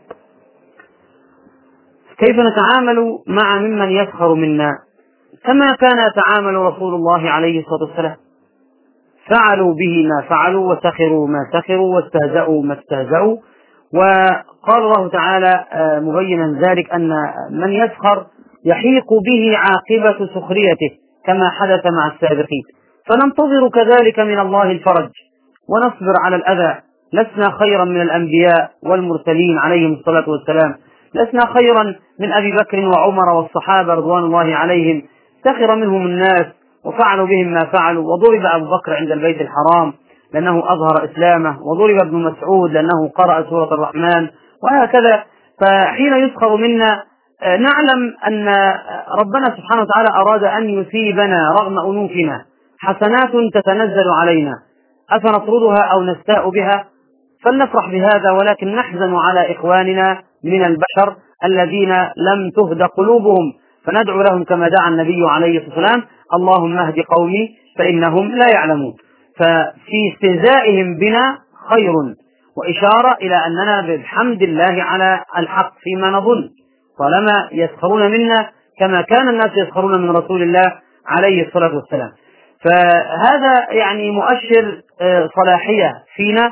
كيف نتعامل مع ممن يسخر منا؟ كما كان يتعامل رسول الله عليه الصلاة والسلام، فعلوا به ما فعلوا وسخروا ما سخروا واستهزأوا ما استهزأوا. وقال الله تعالى مبينا ذلك أن من يسخر يحيق به عاقبة سخريته كما حدث مع السابقين، فننتظر كذلك من الله الفرج ونصبر على الأذى. لسنا خيرا من الأنبياء والمرسلين عليهم الصلاة والسلام، لسنا خيرا من أبي بكر وعمر والصحابة رضوان الله عليهم، سخر منهم الناس وفعلوا بهم ما فعلوا، وضرب أبو بكر عند البيت الحرام لأنه أظهر إسلامه، وضرب ابن مسعود لأنه قرأ سورة الرحمن، وهكذا. فحين يسخر منا نعلم أن ربنا سبحانه وتعالى أراد أن يثيبنا رغم أنوفنا، حسنات تتنزل علينا أفنطردها أو نستاء بها؟ فلنفرح بهذا، ولكن نحزن على إخواننا من البشر الذين لم تهد قلوبهم، فندعو لهم كما دعا النبي عليه الصلاة والسلام اللهم اهد قومي فإنهم لا يعلمون. ففي استهزائهم بنا خير وإشارة إلى أننا بحمد الله على الحق فيما نظن، طالما يسخرون منا كما كان الناس يسخرون من رسول الله عليه الصلاة والسلام. فهذا يعني مؤشر صلاحية فينا،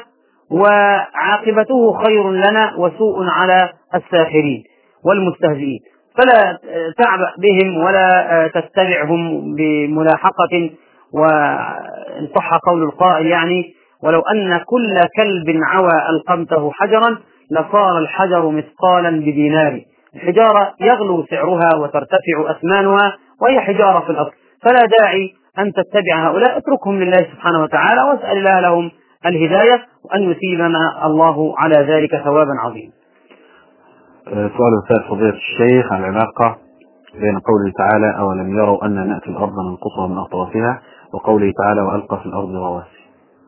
وعاقبته خير لنا وسوء على الساخرين والمستهزئين. فلا تعبأ بهم ولا تتبعهم بملاحقة، وإن صح قول القائل يعني ولو أن كل كلب عوى ألقمته حجرا لصار الحجر مثقالا بدينار. الحجارة يغلو سعرها وترتفع أثمانها وهي حجارة في الأصل، فلا داعي أن تتبع هؤلاء، اتركهم لله سبحانه وتعالى واسأل الله لهم الهداية وأن يثيبنا الله على ذلك ثوابا عظيما. سؤال الثالث فضيلة الشيخ عن العلاقة بين قوله تعالى أولم يروا أن نأتي الأرض ننقصها من أطرافها وقوله تعالى وألقى في الأرض رواسي.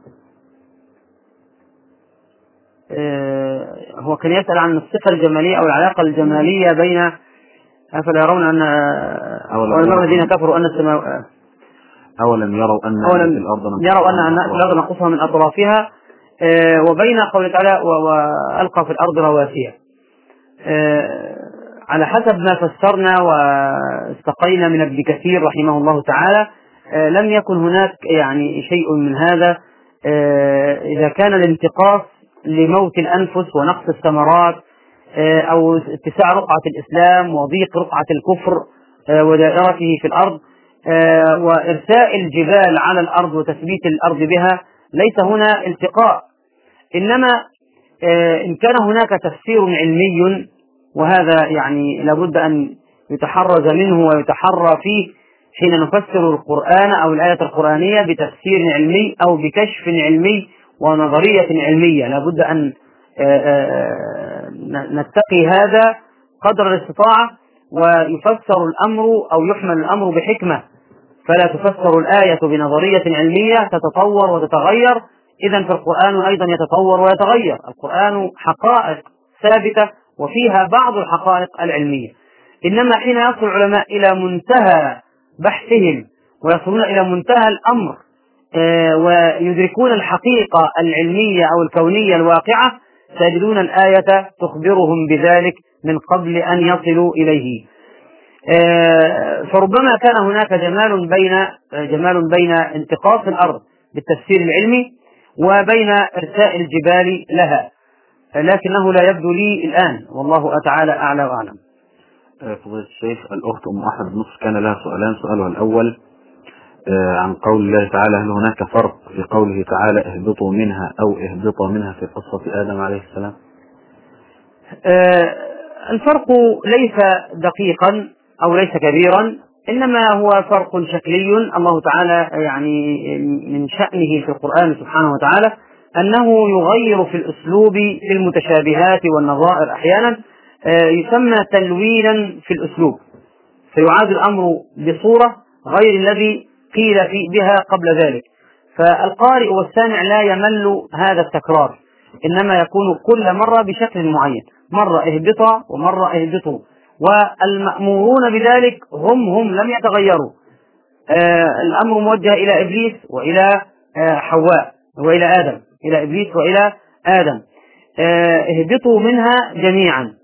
هو كان يسأل عن الصفة الجمالية أو العلاقة الجمالية بين أفلا يرون أن الذين كفروا أن السماء أولم يروا أن الأرض ننقصها من أطرافها، وبين قوله تعالى وألقى في الأرض رواسي. على حسب ما فسرنا واستقينا من ابن كثير رحمه الله تعالى لم يكن هناك يعني شيء من هذا. إذا كان الانتقاص لموت الأنفس ونقص الثمرات أو اتساع رقعة الإسلام وضيق رقعة الكفر ودائرته في الأرض وإرساء الجبال على الأرض وتثبيت الأرض بها، ليس هنا التقاء، إنما إن كان هناك تفسير علمي، وهذا يعني لابد أن يتحرز منه ويتحرى فيه حين نفسر القرآن أو الآية القرآنية بتفسير علمي أو بكشف علمي ونظرية علمية، لابد أن نتقي هذا قدر الاستطاعة، ويفسر الأمر أو يحمل الأمر بحكمة، فلا تفسر الآية بنظرية علمية تتطور وتتغير. إذن فالقرآن أيضا يتطور ويتغير، القرآن حقائق ثابتة وفيها بعض الحقائق العلمية، إنما حين يصل العلماء إلى منتهى بحثهم ويصلون إلى منتهى الأمر ويدركون الحقيقة العلمية أو الكونية الواقعة، سيجدون الآية تخبرهم بذلك من قبل أن يصلوا إليه. فربما كان هناك جمال بين انتقاص الأرض بالتفسير العلمي وبين إرساء الجبال لها، لكنه لا يبدو لي الآن، والله تعالى أعلى وأعلم. فضيلة الشيخ، الأخت أم أحمد نصف كان لها سؤالان. سؤالها الأول عن قول الله تعالى: هل هناك فرق في قوله تعالى اهبطوا منها أو اهبطوا منها في قصة آدم عليه السلام؟ الفرق ليس دقيقا أو ليس كبيرا، إنما هو فرق شكلي. الله تعالى يعني من شأنه في القرآن سبحانه وتعالى أنه يغير في الأسلوب في المتشابهات والنظائر أحيانا، يسمى تلوينا في الأسلوب، فيعاد الأمر بصورة غير الذي قيل بها قبل ذلك، فالقارئ والسامع لا يمل هذا التكرار، إنما يكون كل مرة بشكل معين، مرة اهبطا ومرة اهبطوا، والمأمورون بذلك هم لم يتغيروا. الأمر موجه إلى إبليس وإلى حواء وإلى آدم، إلى إبليس وإلى آدم. اهبطوا منها جميعا.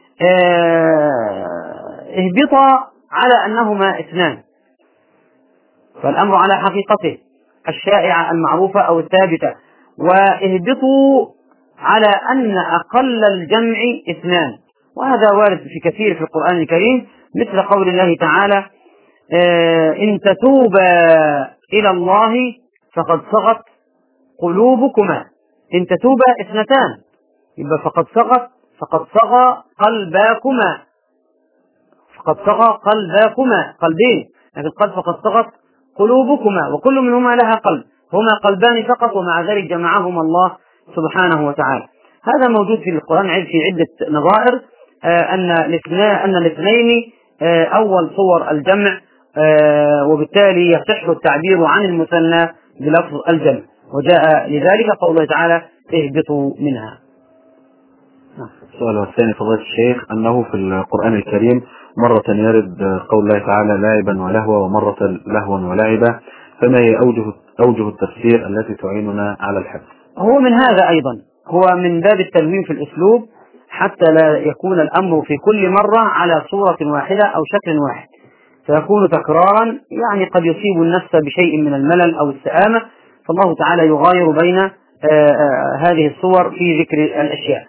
اهبطا على أنهما اثنان، فالأمر على حقيقته الشائعة المعروفة أو الثابتة، واهبطوا على أن أقل الجمع اثنان، وهذا وارد في كثير في القرآن الكريم، مثل قول الله تعالى: إن تتوبا إلى الله فقد صغت قلوبكما. إن تتوبا اثنتان، يبقى فقد صغى قلباكما، فقد صغى قلباكما، قلبين، لكن قال فقد صغت قلوبكما، وكل منهما لها قلب، هما قلبان فقط، ومع ذلك جمعهما الله سبحانه وتعالى. هذا موجود في القرآن في عدة نظائر، أن الاثنين أول صور الجمع، وبالتالي يصح التعبير عن المثنى بلفظ الجمع، وجاء لذلك قول الله تعالى: اهبطوا منها. السؤال الثاني فضيلة الشيخ: أنه في القرآن الكريم مرة يرد قول الله تعالى لاعبا ولهوا، ومرة لهوا ولعبا، فما هي أوجه التفسير التي تعيننا على الحفظ؟ هو من هذا أيضا، هو من باب التلوين في الأسلوب، حتى لا يكون الأمر في كل مرة على صورة واحدة أو شكل واحد، فيكون تكرارا، يعني قد يصيب النفس بشيء من الملل أو السآمة، فالله تعالى يغاير بين هذه الصور في ذكر الأشياء.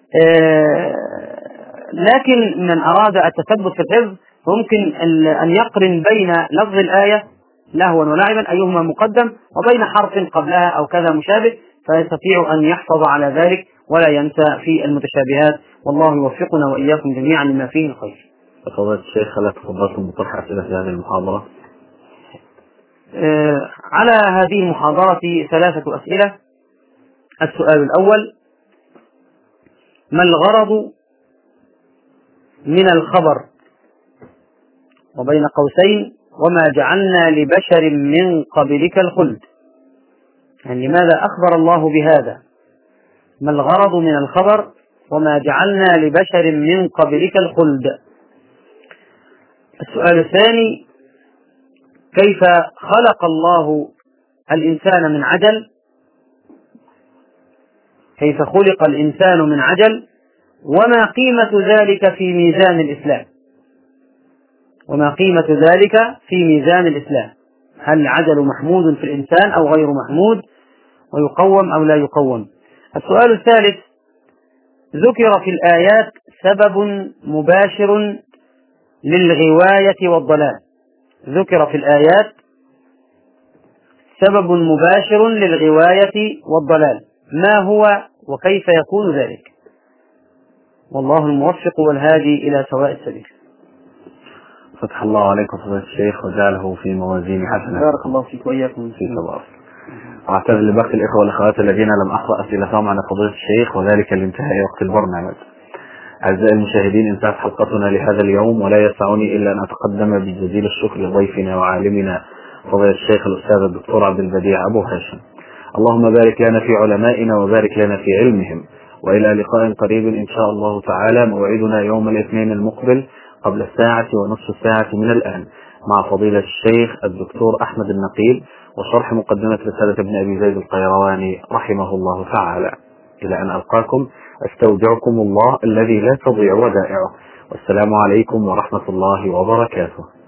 لكن من أراد التثبت في الحفظ ممكن أن يقرن بين لفظ الآية لهوا ولعبا أيهما مقدم وبين حرف قبلها أو كذا مشابه، فيستطيع أن يحفظ على ذلك ولا ينسى في المتشابهات، والله يوفقنا وإياكم جميعا لما فيه الخير. فضيلة الشيخ، هل تفضلتم بطرح أسئلة في هذه المحاضرة؟ على هذه المحاضرة 3 أسئلة. السؤال الأول: ما الغرض من الخبر، وبين قوسين وما جعلنا لبشر من قبلك الخلد؟ يعني لماذا أخبر الله بهذا؟ ما الغرض من الخبر وما جعلنا لبشر من قبلك الخلد؟ السؤال الثاني: كيف خلق الله الإنسان من عجل؟ كيف خلق الإنسان من عجل؟ وما قيمة ذلك في ميزان الإسلام؟ وما قيمة ذلك في ميزان الإسلام؟ هل العجل محمود في الإنسان أو غير محمود، ويقوم أو لا يقوم؟ السؤال الثالث: ذكر في الآيات سبب مباشر للغواية والضلال. ذكر في الآيات سبب مباشر للغواية والضلال، ما هو وكيف يكون ذلك؟ والله الموفق والهادي إلى سواء السبيل. فتح الله عليكم فضيلة الشيخ وجعله في موازين حسنة. بارك الله فيك وإياكم. في تبارك. أعتذر لباقي الإخوة والأخوات الذين لم أقرأ أسئلتهم على فضيلة الشيخ، وذلك لانتهاء وقت البرنامج. أعزائي المشاهدين، انتهت حلقتنا لهذا اليوم، ولا يسعني إلا أن أتقدم بجزيل الشكر لضيفنا وعالمنا فضيلة الشيخ الأستاذ الدكتور عبد البديع أبو هاشم. اللهم بارك لنا في علمائنا وبارك لنا في علمهم، وإلى لقاء قريب إن شاء الله تعالى. موعدنا يوم الاثنين المقبل قبل 1:30 من الآن مع فضيلة الشيخ الدكتور أحمد النقيل، وشرح مقدمة رسالة ابن أبي زيد القيرواني رحمه الله تعالى. إلى أن ألقاكم أستودعكم الله الذي لا تضيع ودائعه، والسلام عليكم ورحمة الله وبركاته.